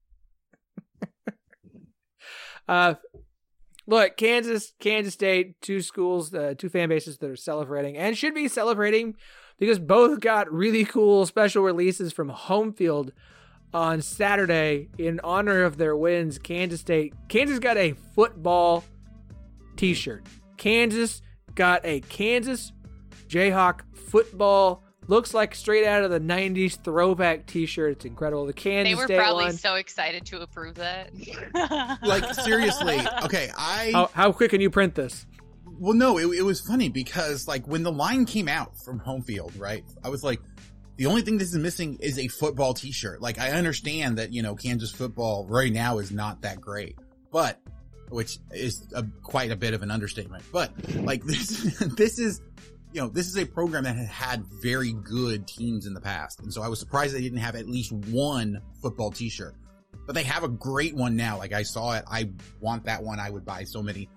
Look, Kansas State, two schools, two fan bases that are celebrating and should be celebrating because both got really cool special releases from home field on Saturday in honor of their wins. Kansas got a football t-shirt. Kansas got a Kansas Jayhawk football. Looks like straight out of the 90s throwback t-shirt. It's incredible. The Kansas State They were probably one. so excited to approve that. Like, seriously. Okay, How quick can you print this? Well, no, it was funny because, like, when the line came out from home field, right, I was like, the only thing this is missing is a football t-shirt. Like, I understand that, Kansas football right now is not that great, but, which is quite a bit of an understatement. But, like, this is a program that had very good teams in the past. And so I was surprised they didn't have at least one football t-shirt. But they have a great one now. Like, I saw it. I want that one. I would buy so many,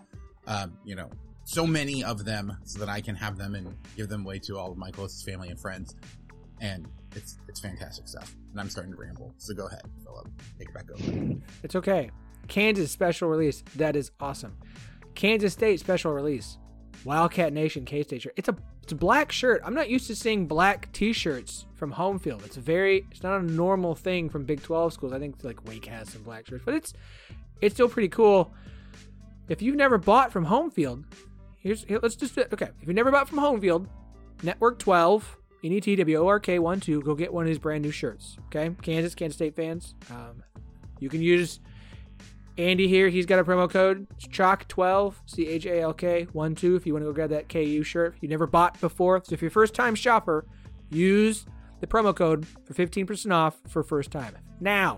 so many of them so that I can have them and give them away to all of my closest family and friends. And it's fantastic stuff. And I'm starting to ramble. So go ahead, Philip. Take it back over. It's okay. Kansas special release. That is awesome. Kansas State special release. Wildcat Nation K-State shirt. It's a black shirt. I'm not used to seeing black t-shirts from home field. It's not a normal thing from Big 12 schools. I think like Wake has some black shirts, but it's still pretty cool. If you've never bought from home field, let's just okay. If you've never bought from home field, Network 12, NETWORK 12, go get one of these brand new shirts. Okay, Kansas State fans, you can use Andy here. He's got a promo code. It's CHALK12, CHALK12. If you want to go grab that KU shirt you never bought before. So if you're a first time shopper, use the promo code for 15% off for first time. Now,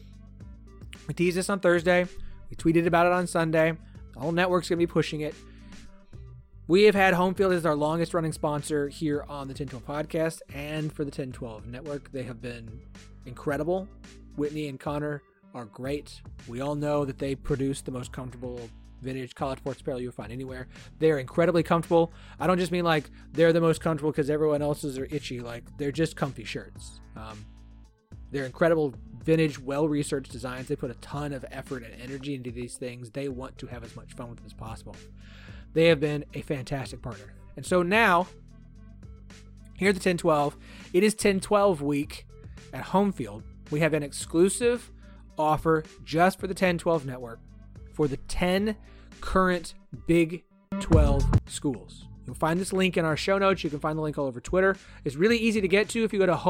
we teased this on Thursday. We tweeted about it on Sunday. The whole network's going to be pushing it. We have had Home Field as our longest running sponsor here on the 1012 podcast and for the 1012 network. They have been incredible. Whitney and Connor are great. We all know that they produce the most comfortable vintage college sports apparel you'll find anywhere. They're incredibly comfortable. I don't just mean like they're the most comfortable because everyone else's are itchy. Like they're just comfy shirts. They're incredible vintage, well-researched designs. They put a ton of effort and energy into these things. They want to have as much fun with them as possible. They have been a fantastic partner. And so now, here at the 1012, it is 1012 week at Home Field. We have an exclusive offer just for the 1012 network for the 10 current Big 12 schools. You'll find this link in our show notes. You can find the link all over Twitter. It's really easy to get to if you go to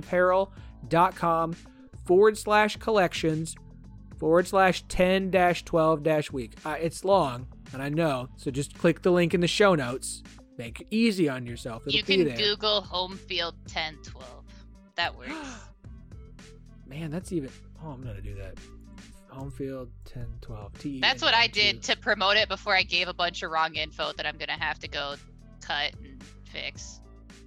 homefieldapparel.com/collections/10-12-week. It's long, and I know, so just click the link in the show notes. Make it easy on yourself. It'll you be can there. Google Home Field 1012. That works. Man, that's even... Oh, I'm going to do that. Home Field 1012. That's what I did to promote it before I gave a bunch of wrong info that I'm going to have to go cut and fix.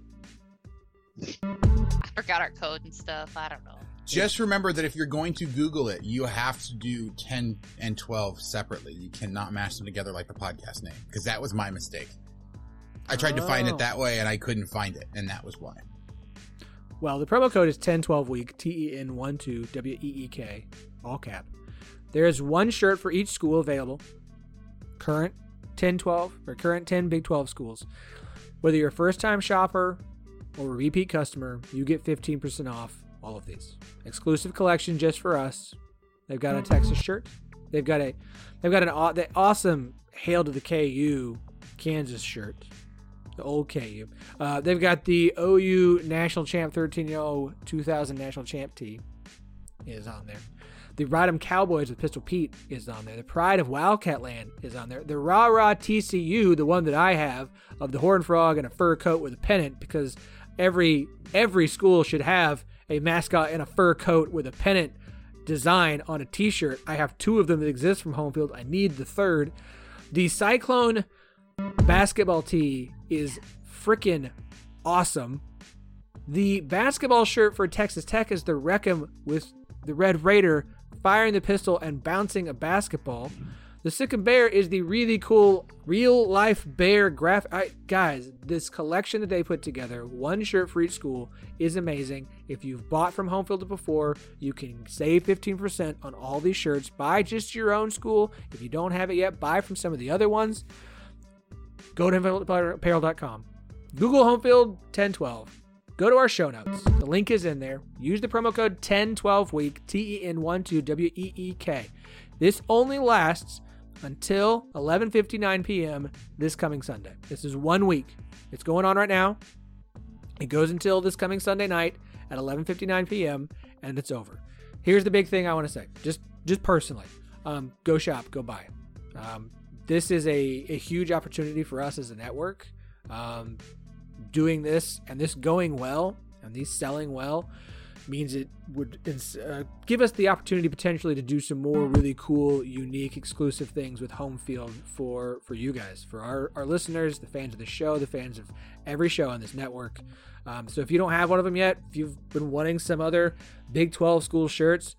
I forgot our code and stuff. I don't know. Just remember that if you're going to Google it, you have to do 10 and 12 separately. You cannot mash them together like the podcast name, because that was my mistake. I tried to find it that way, and I couldn't find it, and that was why. Well, the promo code is 1012week, TEN12WEEK, all cap. There is one shirt for each school available. Current 10-12 or current 10 Big 12 schools. Whether you're a first-time shopper or a repeat customer, you get 15% off all of these. Exclusive collection just for us. They've got a Texas shirt. They've got an awesome Hail to the KU Kansas shirt. The old KU. They've got the OU National Champ 13-0 2000 National Champ tee is on there. The Ride 'em Cowboys with Pistol Pete is on there. The Pride of Wildcat Land is on there. The Rah Rah TCU, the one that I have, of the Horned Frog and a fur coat with a pennant, because every school should have a mascot in a fur coat with a pennant design on a t-shirt. I have two of them that exist from Home Field. I need the third. The Cyclone basketball tee is freaking awesome. The basketball shirt for Texas Tech is the Wreck 'em with the Red Raider firing the pistol and bouncing a basketball. The Sick and Bear is the really cool real-life bear guys, this collection that they put together, one shirt for each school, is amazing. If you've bought from Home Field before, you can save 15% on all these shirts. Buy just your own school. If you don't have it yet, buy from some of the other ones. Go to homefieldapparel.com. Google Home Field 1012. Go to our show notes. The link is in there. Use the promo code 1012week, TEN12WEEK. This only lasts until 11:59 p.m. this coming Sunday. This is 1 week. It's going on right now. It goes until this coming Sunday night at 11:59 p.m. and it's over. Here's the big thing I want to say, just personally. Go shop, go buy. This is a huge opportunity for us as a network. Doing this and this going well and these selling well means it would give us the opportunity potentially to do some more really cool, unique, exclusive things with Home Field for you guys, for our listeners, the fans of the show, the fans of every show on this network. So if you don't have one of them yet, if you've been wanting some other Big 12 school shirts,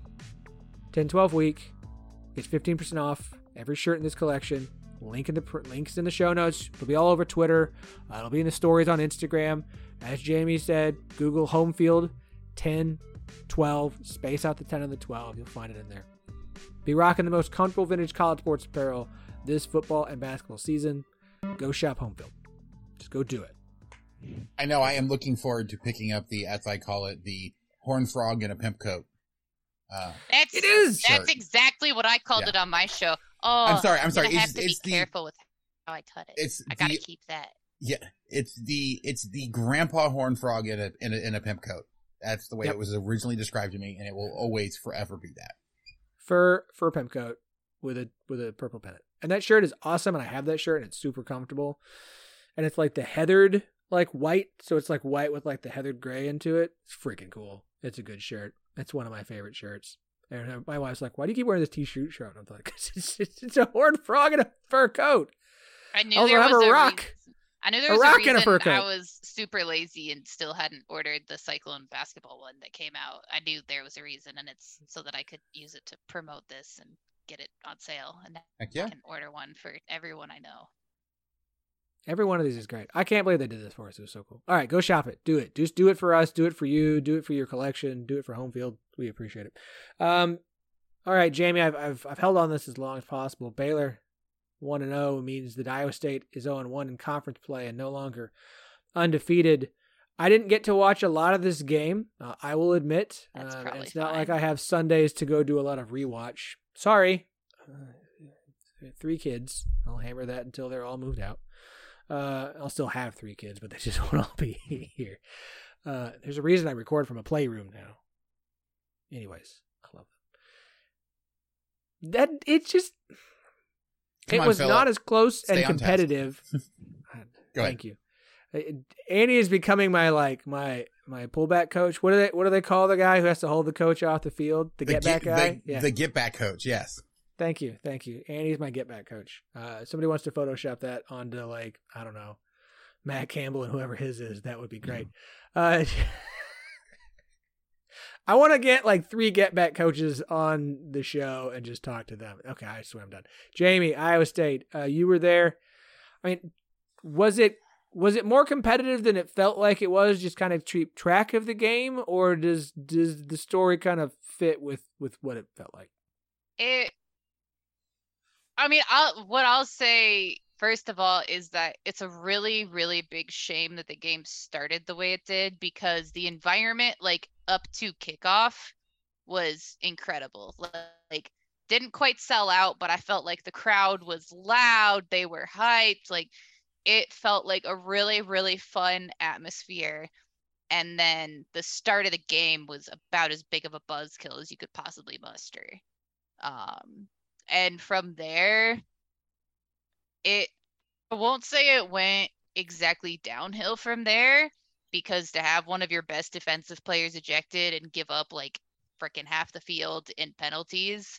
10-12 week, it's 15% off every shirt in this collection. Links in the show notes. It'll be all over Twitter. It'll be in the stories on Instagram. As Jamie said, Google Home Field 10, 12, space out the 10 and the 12. You'll find it in there. Be rocking the most comfortable vintage college sports apparel this football and basketball season. Go shop Home Field. Just go do it. I know I am looking forward to picking up the, as I call it, the horn frog in a pimp coat. That's exactly what I called it on my show. Oh, I'm sorry. I have to be careful with how I cut it. I gotta keep that. Yeah, it's the grandpa horn frog in a pimp coat. That's the way it was originally described to me, and it will always forever be that. Fur pimp coat with a purple pennant, and that shirt is awesome. And I have that shirt, and it's super comfortable. And it's like the heathered like white, so it's like white with like the heathered gray into it. It's freaking cool. It's a good shirt. It's one of my favorite shirts. And my wife's like, "Why do you keep wearing this t-shirt shirt?" I'm like, it's a horned frog in a fur coat. I knew there was a rock. I knew there was a reason in a fur coat. I was super lazy and still hadn't ordered the Cyclone basketball one that came out. I knew there was a reason, and it's so that I could use it to promote this and get it on sale. And I can order one for everyone I know. Every one of these is great. I can't believe they did this for us. It was so cool. All right, go shop it. Do it. Just do it for us. Do it for you. Do it for your collection. Do it for Home Field. We appreciate it. All right, Jamie, I've held on this as long as possible. Baylor 1-0 means that Iowa State is 0-1 in conference play and no longer undefeated. I didn't get to watch a lot of this game. I will admit. It's not like I have Sundays to go do a lot of rewatch. Sorry. 3 kids. I'll hammer that until they're all moved out. I'll still have 3 kids, but they just won't all be here. There's a reason I record from a playroom now. Anyways, I love them. It was not as close and competitive. Thank you. Annie is becoming my pullback coach. What do they call the guy who has to hold the coach off the field? The get back guy? The get back coach, yes. Thank you. Annie's my get back coach. Somebody wants to Photoshop that onto I don't know, Matt Campbell and whoever his is. That would be great. I want to get 3 get back coaches on the show and just talk to them. Okay, I swear I'm done. Jamie, Iowa State, you were there. I mean, was it more competitive than it felt like it was? Just kind of keep track of the game, or does the story kind of fit with what it felt like? What I'll say first of all is that it's a really, really big shame that the game started the way it did, because the environment up to kickoff was incredible. Didn't quite sell out, but I felt like the crowd was loud. They were hyped. It felt like a really, really fun atmosphere. And then the start of the game was about as big of a buzzkill as you could possibly muster. And from there, I won't say it went exactly downhill from there, because to have one of your best defensive players ejected and give up freaking half the field in penalties,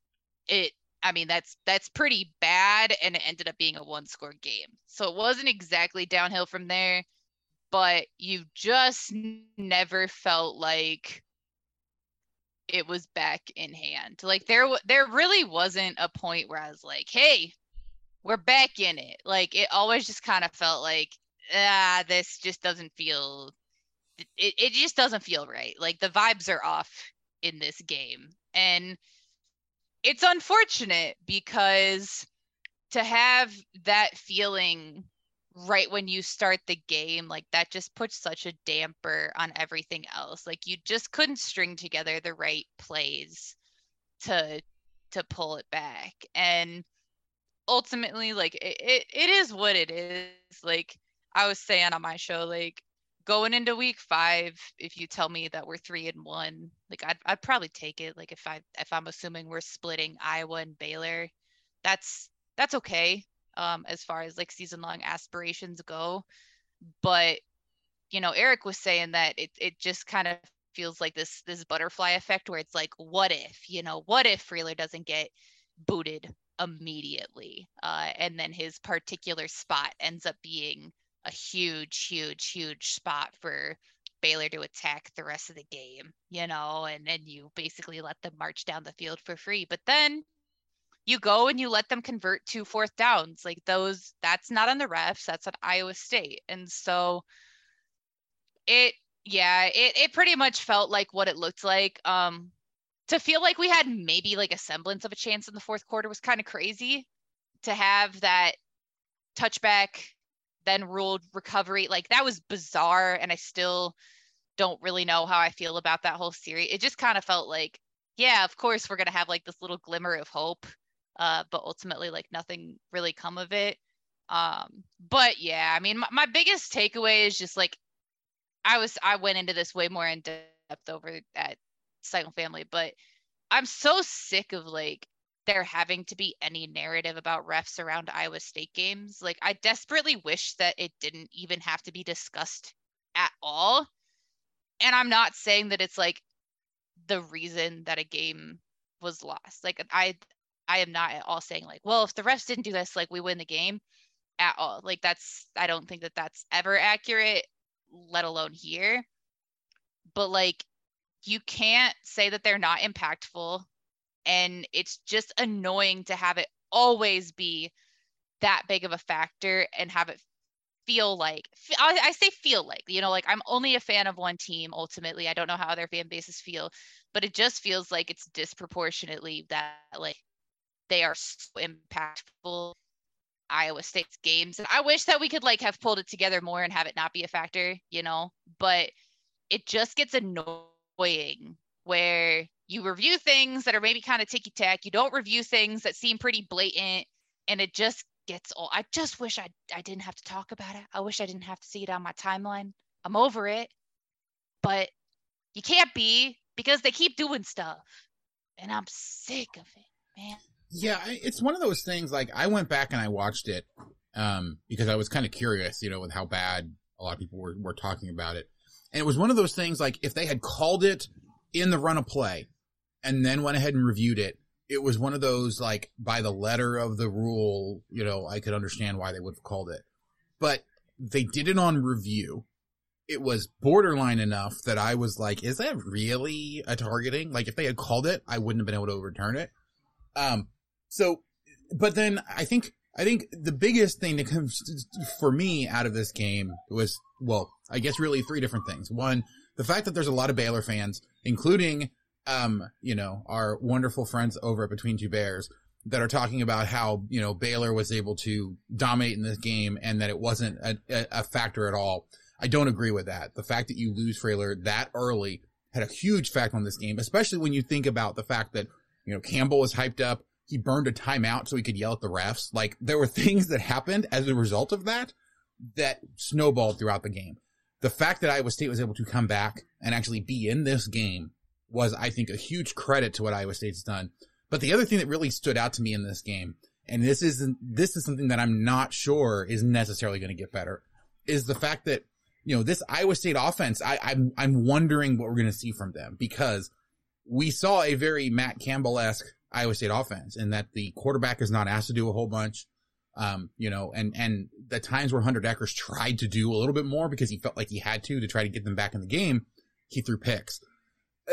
that's pretty bad, and it ended up being a 1-score game. So it wasn't exactly downhill from there, but you just never felt like it was back in hand. Like there really wasn't a point where I was like, hey, we're back in it. Like it always just kind of felt like, this just doesn't feel, it just doesn't feel right. Like the vibes are off in this game. And it's unfortunate because to have that feeling right when you start the game, like that just puts such a damper on everything else. Like you just couldn't string together the right plays to pull it back. And ultimately, like it is what it is. Like I was saying on my show, like going into week 5, if you tell me that we're 3-1, like I'd probably take it. Like if I'm assuming we're splitting Iowa and Baylor, that's okay. As far as like season long aspirations go. But, you know, Eric was saying that it just kind of feels like this butterfly effect where it's like, what if Freeler doesn't get booted immediately? And then his particular spot ends up being a huge spot for Baylor to attack the rest of the game, you know, and then you basically let them march down the field for free. But then you go and you let them convert 2 4th downs. Like that's not on the refs, that's on Iowa State. And so it pretty much felt like what it looked like. To feel like we had maybe like a semblance of a chance in the 4th quarter was kind of crazy. To have that touchback, then ruled recovery, like that was bizarre. And I still don't really know how I feel about that whole series. It just kind of felt like, yeah, of course we're going to have like this little glimmer of hope. But ultimately, like nothing really come of it. But yeah, I mean, my biggest takeaway is just like, I went into this way more in depth over at Cycle Family, but I'm so sick of like there having to be any narrative about refs around Iowa State games. Like I desperately wish that it didn't even have to be discussed at all. And I'm not saying that it's like the reason that a game was lost. Like I am not at all saying like, well, if the refs didn't do this, like we win the game at all. Like I don't think that that's ever accurate, let alone here. But like, you can't say that they're not impactful. And it's just annoying to have it always be that big of a factor and have it feel like, I say feel like, you know, like I'm only a fan of one team ultimately. I don't know how other fan bases feel, but it just feels like it's disproportionately that like they are so impactful Iowa State's games. And I wish that we could like have pulled it together more and have it not be a factor, you know, but it just gets annoying where you review things that are maybe kind of ticky-tack. You don't review things that seem pretty blatant, and it just gets old. I just wish I didn't have to talk about it. I wish I didn't have to see it on my timeline. I'm over it, but you can't be because they keep doing stuff, and I'm sick of it, man. Yeah, it's one of those things, like, I went back and I watched it because I was kind of curious, you know, with how bad a lot of people were talking about it. And it was one of those things, like, if they had called it in the run of play and then went ahead and reviewed it, it was one of those, like, by the letter of the rule, you know, I could understand why they would have called it. But they did it on review. It was borderline enough that I was like, is that really a targeting? Like, if they had called it, I wouldn't have been able to overturn it. So, but then I think the biggest thing that comes for me out of this game was, well, I guess really 3 different things. One, the fact that there's a lot of Baylor fans, including, you know, our wonderful friends over at Between Two Bears, that are talking about how, you know, Baylor was able to dominate in this game and that it wasn't a factor at all. I don't agree with that. The fact that you lose Freeler that early had a huge effect on this game, especially when you think about the fact that, you know, Campbell was hyped up. He burned a timeout so he could yell at the refs. Like, there were things that happened as a result of that snowballed throughout the game. The fact that Iowa State was able to come back and actually be in this game was, I think, a huge credit to what Iowa State's done. But the other thing that really stood out to me in this game, and this is something that I'm not sure is necessarily going to get better, is the fact that, you know, this Iowa State offense, I'm wondering what we're going to see from them, because we saw a very Matt Campbell-esque Iowa State offense, and that the quarterback is not asked to do a whole bunch, you know, and the times where Hunter Dekkers tried to do a little bit more because he felt like he had to try to get them back in the game, he threw picks.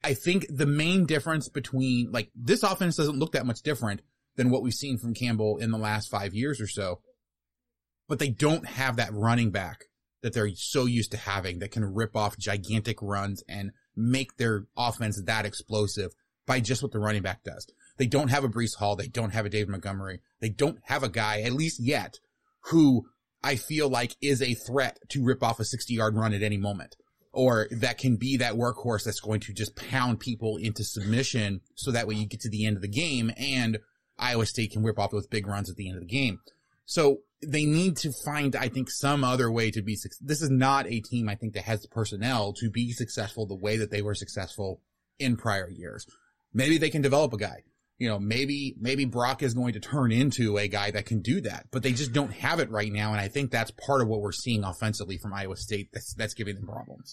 I think the main difference between, like, this offense doesn't look that much different than what we've seen from Campbell in the last 5 years or so, but they don't have that running back that they're so used to having that can rip off gigantic runs and make their offense that explosive by just what the running back does. They don't have a Breece Hall. They don't have a David Montgomery. They don't have a guy, at least yet, who I feel like is a threat to rip off a 60-yard run at any moment, or that can be that workhorse that's going to just pound people into submission so that way you get to the end of the game and Iowa State can whip off those big runs at the end of the game. So they need to find, I think, some other way to be successful. This is not a team, I think, that has the personnel to be successful the way that they were successful in prior years. Maybe they can develop a guy. You know, maybe Brock is going to turn into a guy that can do that, but they just don't have it right now. And I think that's part of what we're seeing offensively from Iowa State. That's giving them problems.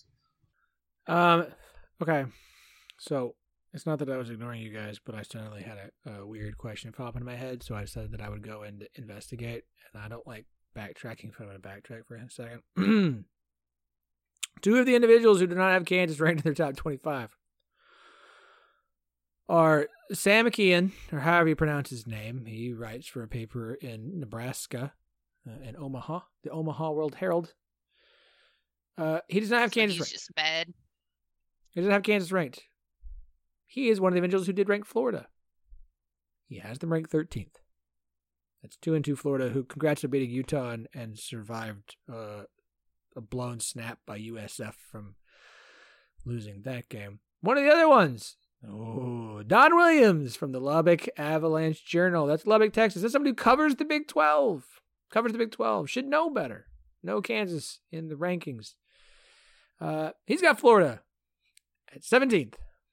Okay. So it's not that I was ignoring you guys, but I suddenly had a weird question pop into my head. So I decided that I would go and investigate, and I don't like backtracking, so I'm going to backtrack for a second. Two of the individuals who do not have Kansas ranked in their top 25 are Sam McKeon, or however you pronounce his name. He writes for a paper in Nebraska, in Omaha, the Omaha World Herald. He does not have Kansas ranked. He's just bad. He doesn't have Kansas ranked. He is one of the individuals who did rank Florida. He has them ranked 13th. That's 2-2 Florida, who congrats on beating Utah and survived a blown snap by USF from losing that game. One of the other ones. Oh, Don Williams from the Lubbock Avalanche Journal. That's Lubbock, Texas. That's somebody who covers the Big 12. Should know better. No Kansas in the rankings. He's got Florida at 17th.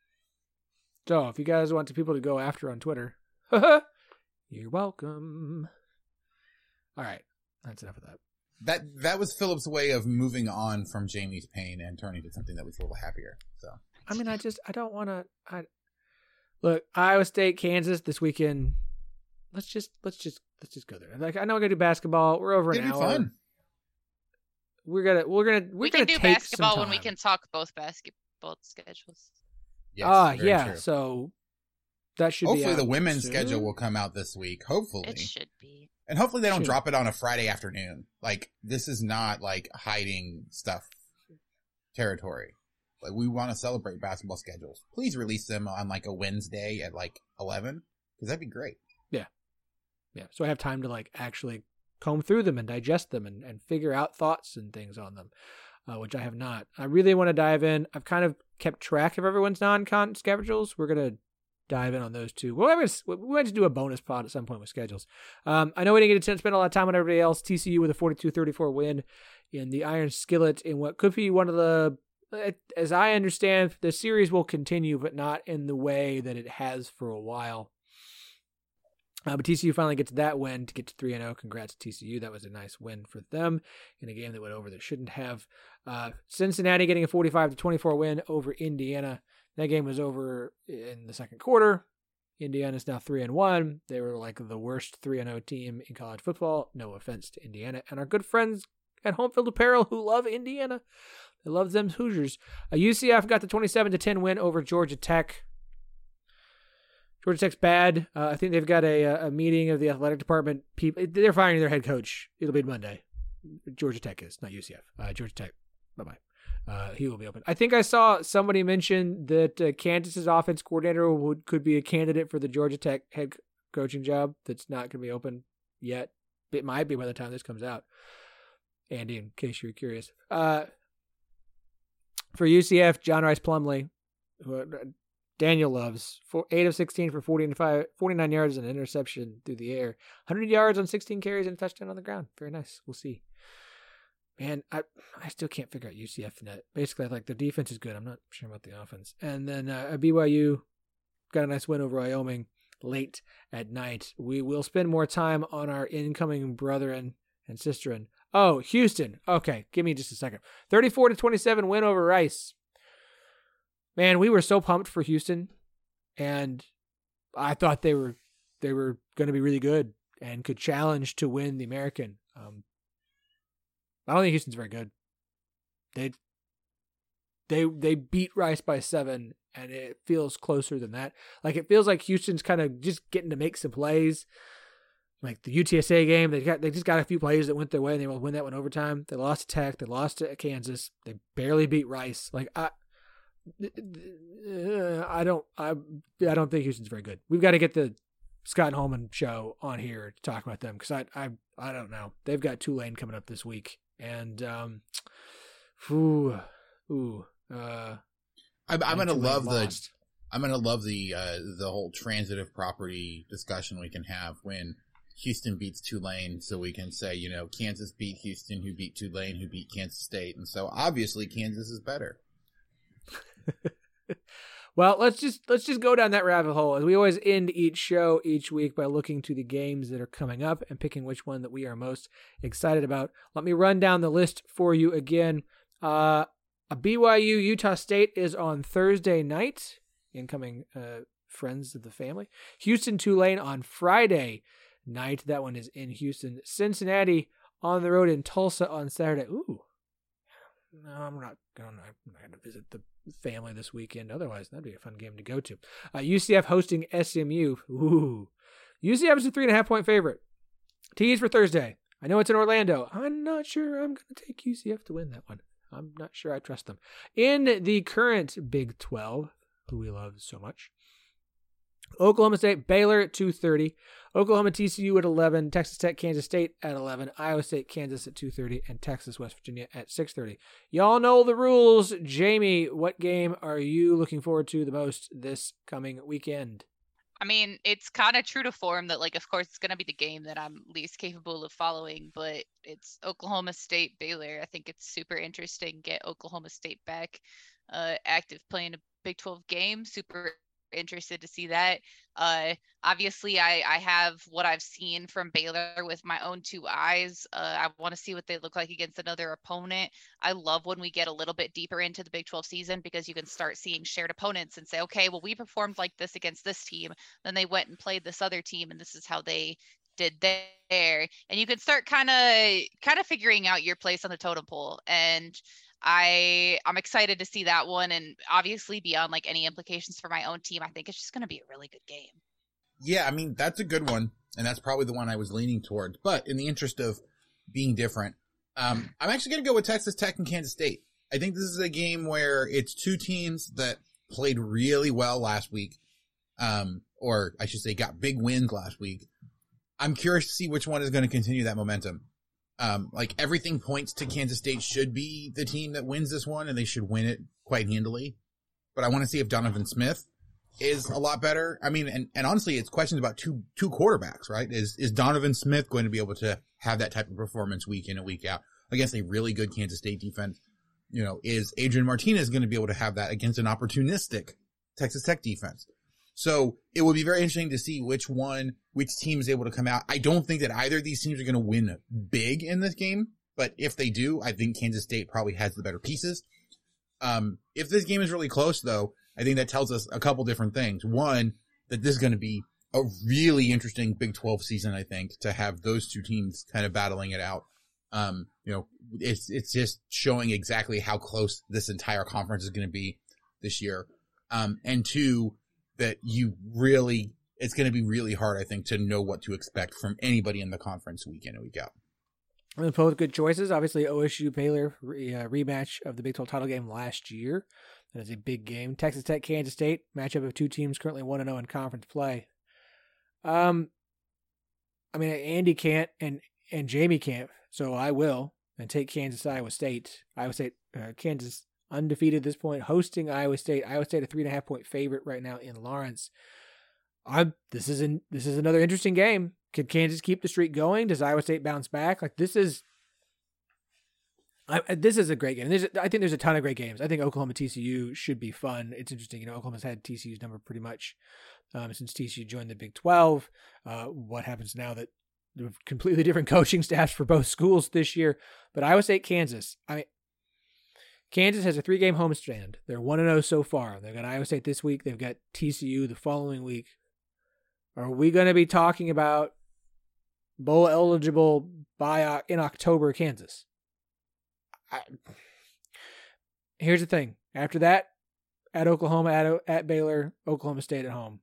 So if you guys want people to go after on Twitter, you're welcome. All right. That's enough of that. That was Philip's way of moving on from Jamie's pain and turning to something that was a little happier. So I mean, I don't want to. Look, Iowa State, Kansas this weekend. Let's just go there. Like, I know we're gonna do basketball. We're over an hour. Fun. We can do basketball when we can talk both basketball schedules. Yes, yeah. True. So that should hopefully be the women's soon. schedule will come out this week. Hopefully It should be. And hopefully they don't drop it on a Friday afternoon. Like, this is not like hiding stuff territory. Like, we want to celebrate basketball schedules. Please release them on like a Wednesday at like 11, because that'd be great. Yeah. So I have time to like actually comb through them and digest them and figure out thoughts and things on them, which I have not. I really want to dive in. I've kind of kept track of everyone's non-con schedules. We're going to dive in on those two. We might just do a bonus pod at some point with schedules. I know we didn't get to spend a lot of time on everybody else. TCU with a 42-34 win in the Iron Skillet in what could be one of the, as I understand, the series will continue, but not in the way that it has for a while. But TCU finally gets that win to get to 3-0. Congrats to TCU. That was a nice win for them in a game that went over that shouldn't have. Cincinnati getting a 45-24 win over Indiana. That game was over in the second quarter. Indiana's now 3-1. They were like the worst 3-0 team in college football. No offense to Indiana and our good friends at Home Field Apparel who love Indiana. They love them Hoosiers. UCF got the 27-10 win over Georgia Tech. Georgia Tech's bad. I think they've got a meeting of the athletic department. People, they're firing their head coach. It'll be Monday. Georgia Tech is, not UCF. Georgia Tech. Bye-bye. He will be open. I think I saw somebody mention that Kansas's offense coordinator could be a candidate for the Georgia Tech head coaching job. That's not going to be open yet. It might be by the time this comes out. Andy, in case you're curious. For UCF, John Rice Plumlee, who Daniel loves, 8 of 16 for 49 yards and an interception through the air. 100 yards on 16 carries and a touchdown on the ground. Very nice. We'll see. Man, I still can't figure out UCF net. Basically, like the defense is good. I'm not sure about the offense. And then BYU got a nice win over Wyoming late at night. We will spend more time on our incoming brethren and sisterin. Oh, Houston. Okay, give me just a second. 34-27 win over Rice. Man, we were so pumped for Houston, and I thought they were going to be really good and could challenge to win the American. I don't think Houston's very good. they beat Rice by 7, and it feels closer than that. Like, it feels like Houston's kind of just getting to make some plays. Like the UTSA game, they just got a few plays that went their way, and they will win that one overtime. They lost to Tech, they lost to Kansas, they barely beat Rice. Like, I don't think Houston's very good. We've got to get the Scott and Holman show on here to talk about them, because I don't know. They've got Tulane coming up this week, and I'm gonna love the whole transitive property discussion we can have when Houston beats Tulane, so we can say, you know, Kansas beat Houston, who beat Tulane, who beat Kansas State, and so obviously Kansas is better. Well, let's just go down that rabbit hole, as we always end each show each week by looking to the games that are coming up and picking which one that we are most excited about. Let me run down the list for you again. A BYU Utah State is on Thursday night. Incoming friends of the family. Houston Tulane on Friday night. That one is in Houston. Cincinnati on the road in Tulsa on Saturday. Ooh. No, I'm not going to visit the family this weekend. Otherwise, that'd be a fun game to go to. UCF hosting SMU. Ooh. UCF is a 3.5-point favorite. Tease for Thursday. I know it's in Orlando. I'm not sure I'm going to take UCF to win that one. I'm not sure I trust them. In the current Big 12, who we love so much, Oklahoma State, Baylor at 2:30, Oklahoma TCU at 11, Texas Tech, Kansas State at 11, Iowa State, Kansas at 2:30, and Texas, West Virginia at 6:30. Y'all know the rules. Jamie, what game are you looking forward to the most this coming weekend? I mean, it's kind of true to form that, like, of course, it's going to be the game that I'm least capable of following, but it's Oklahoma State, Baylor. I think it's super interesting. Get Oklahoma State back active playing a Big 12 game. Super interested to see that. Obviously, I have what I've seen from Baylor with my own two eyes. I want to see what they look like against another opponent. I love when we get a little bit deeper into the Big 12 season, because you can start seeing shared opponents and say, okay, well, we performed like this against this team, then they went and played this other team, and this is how they did there. And you can start kind of figuring out your place on the totem pole. And I'm excited to see that one, and obviously beyond like any implications for my own team, I think it's just going to be a really good game. Yeah, I mean, that's a good one, and that's probably the one I was leaning towards. But in the interest of being different, I'm actually going to go with Texas Tech and Kansas State. I think this is a game where it's two teams that played really well last week, or I should say got big wins last week. I'm curious to see which one is going to continue that momentum. Like, everything points to Kansas State should be the team that wins this one, and they should win it quite handily. But I want to see if Donovan Smith is a lot better. I mean, and honestly, it's questions about two quarterbacks, right? Is Donovan Smith going to be able to have that type of performance week in and week out against a really good Kansas State defense? You know, is Adrian Martinez going to be able to have that against an opportunistic Texas Tech defense? So it will be very interesting to see which team is able to come out. I don't think that either of these teams are going to win big in this game, but if they do, I think Kansas State probably has the better pieces. If this game is really close, though, I think that tells us a couple different things. One, that this is going to be a really interesting Big 12 season, I think, to have those two teams kind of battling it out. You know, it's just showing exactly how close this entire conference is going to be this year. And two, that it's going to be really hard, I think, to know what to expect from anybody in the conference week in and week out. Both good choices. Obviously, OSU Baylor rematch of the Big 12 title game last year. That is a big game. Texas Tech, Kansas State, matchup of two teams currently 1-0 in conference play. I mean, Andy can't and Jamie can't, so I will, and take Kansas, Iowa State. Kansas undefeated at this point, hosting Iowa State. Iowa State a 3.5-point favorite right now in Lawrence. This is another interesting game. Could Kansas keep the streak going? Does Iowa State bounce back? Like, this is a great game. I think there's a ton of great games. I think Oklahoma TCU should be fun. It's interesting. You know, Oklahoma's had TCU's number pretty much since TCU joined the Big 12. What happens now that there are completely different coaching staffs for both schools this year? But Iowa State, Kansas. I mean, Kansas has a 3-game homestand. They're 1-0 so far. They've got Iowa State this week. They've got TCU the following week. Are we going to be talking about bowl eligible in October, Kansas? Here's the thing. After that, at Oklahoma, at Baylor, Oklahoma State at home.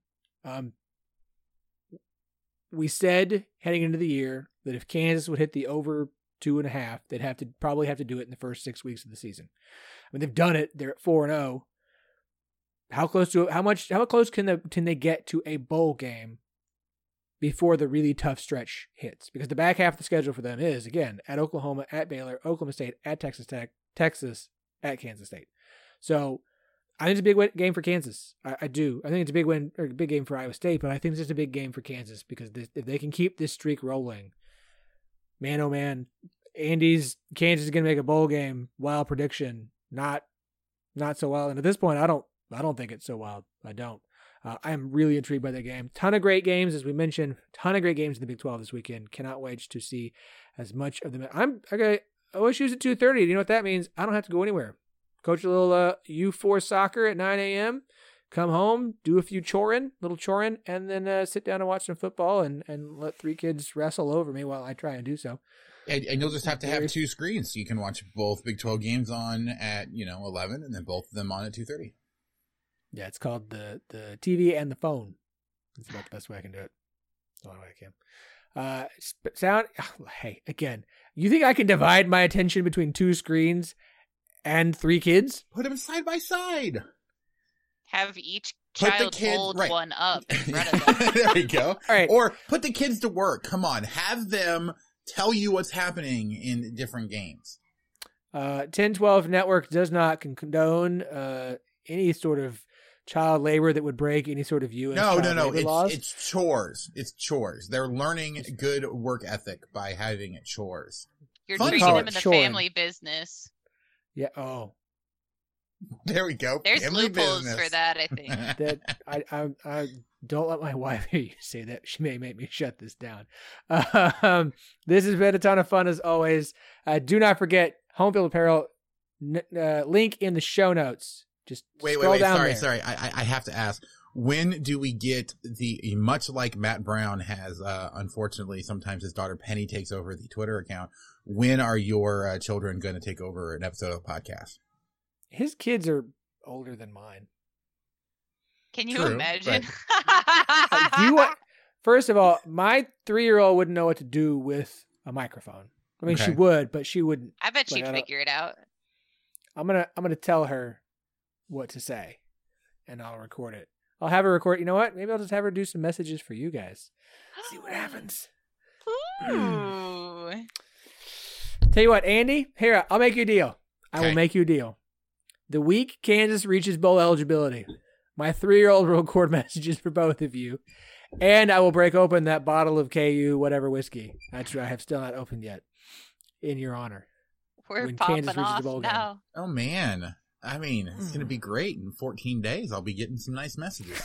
We said heading into the year that if Kansas would hit the over 2.5, they'd probably have to do it in the first 6 weeks of the season. I mean, they've done it. They're at 4-0. How close can they get to a bowl game before the really tough stretch hits? Because the back half of the schedule for them is, again, at Oklahoma, at Baylor, Oklahoma State, at Texas Tech, Texas, at Kansas State. So I think it's a big game for Kansas. I do. I think it's a big game for Iowa State, but I think it's just a big game for Kansas because if they can keep this streak rolling, man, oh man, Kansas is going to make a bowl game. Wild prediction. Not so wild. And at this point, I don't think it's so wild. I don't. I am really intrigued by that game. Ton of great games, as we mentioned. Ton of great games in the Big 12 this weekend. Cannot wait to see as much of them. I'm okay. OSU's at 2:30. Do you know what that means? I don't have to go anywhere. Coach a little U4 soccer at 9 a.m. Come home, do a few little chorin, and then sit down and watch some football and let 3 kids wrestle over me while I try and do so. And you'll just have to have 2 screens so you can watch both Big 12 games on at 11 and then both of them on at 2:30. Yeah, it's called the TV and the phone. That's about the best way I can do it. The only way I can. Hey, again, you think I can divide my attention between 2 screens and 3 kids? Put them side by side. Have each child hold one up in front of them. There you go. All right. Or put the kids to work. Come on. Have them tell you what's happening in different games. 10-12 Network does not condone any sort of child labor that would break any sort of U.S. No. laws. It's chores. It's chores. They're learning good work ethic by having chores. You're treating them in the family business. Yeah. Oh. There we go. There's family loopholes business. for that, I think. I don't let my wife hear you say that. She may make me shut this down. This has been a ton of fun as always. Do not forget Home Field Apparel link in the show notes. Just scroll down there. Sorry. I have to ask. When do we get much like Matt Brown has, unfortunately, sometimes his daughter Penny takes over the Twitter account. When are your children going to take over an episode of the podcast? His kids are older than mine. Can you imagine? First of all, my 3-year-old wouldn't know what to do with a microphone. I mean, she would, but she wouldn't. I bet she'd figure it out. I'm gonna tell her what to say, and I'll record it. I'll have her record. You know what? Maybe I'll just have her do some messages for you guys. See what happens. Ooh. Tell you what, Andy. Here, I'll make you a deal. I will make you a deal. The week Kansas reaches bowl eligibility, my 3-year-old will record messages for both of you, and I will break open that bottle of KU whatever whiskey I have still not opened yet, in your honor. We're popping off now. Oh man, I mean, it's going to be great. In 14 days, I'll be getting some nice messages.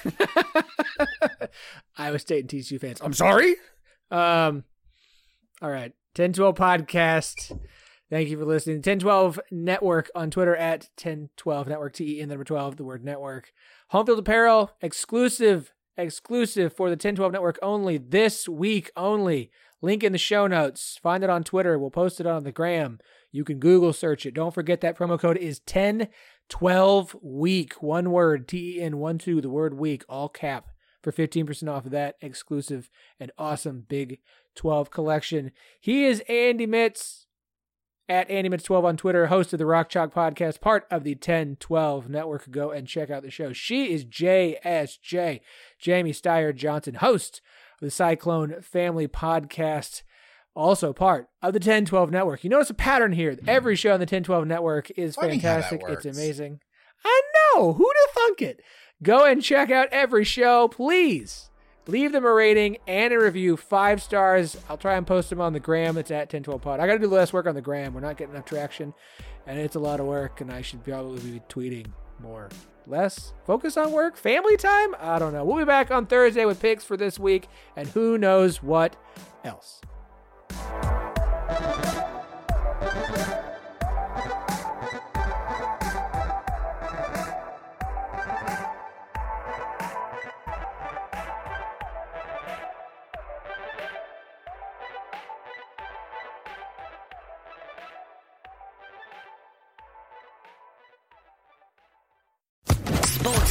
Iowa State and TCU fans, I'm sorry. All right, 10-12 podcast. Thank you for listening. 10-12 Network on Twitter at 10-12 Network, TEN number 12, the word network. Home Field Apparel, exclusive for the 10-12 Network only, this week only. Link in the show notes. Find it on Twitter. We'll post it on the gram. You can Google search it. Don't forget that promo code is 10-12 week. One word, TEN12, the word week, all cap, for 15% off of that exclusive and awesome Big 12 collection. He is Andy Mitz. At Andy Mitz12 on Twitter, host of the Rock Chalk Podcast, part of the 10-12 Network. Go and check out the show. She is JSJ, Jamie Steyer Johnson, host of the Cyclone Family Podcast, also part of the 10-12 Network. You notice a pattern here. Every show on the 10-12 Network is fantastic. It's amazing. I know. Who'd have thunk it? Go and check out every show, please. Leave them a rating and a review, 5 stars. I'll try and post them on the gram. It's at 1012pod. I got to do less work on the gram. We're not getting enough traction, and it's a lot of work, and I should probably be tweeting more. Less focus on work, family time? I don't know. We'll be back on Thursday with picks for this week, and who knows what else.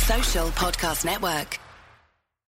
Social Podcast Network.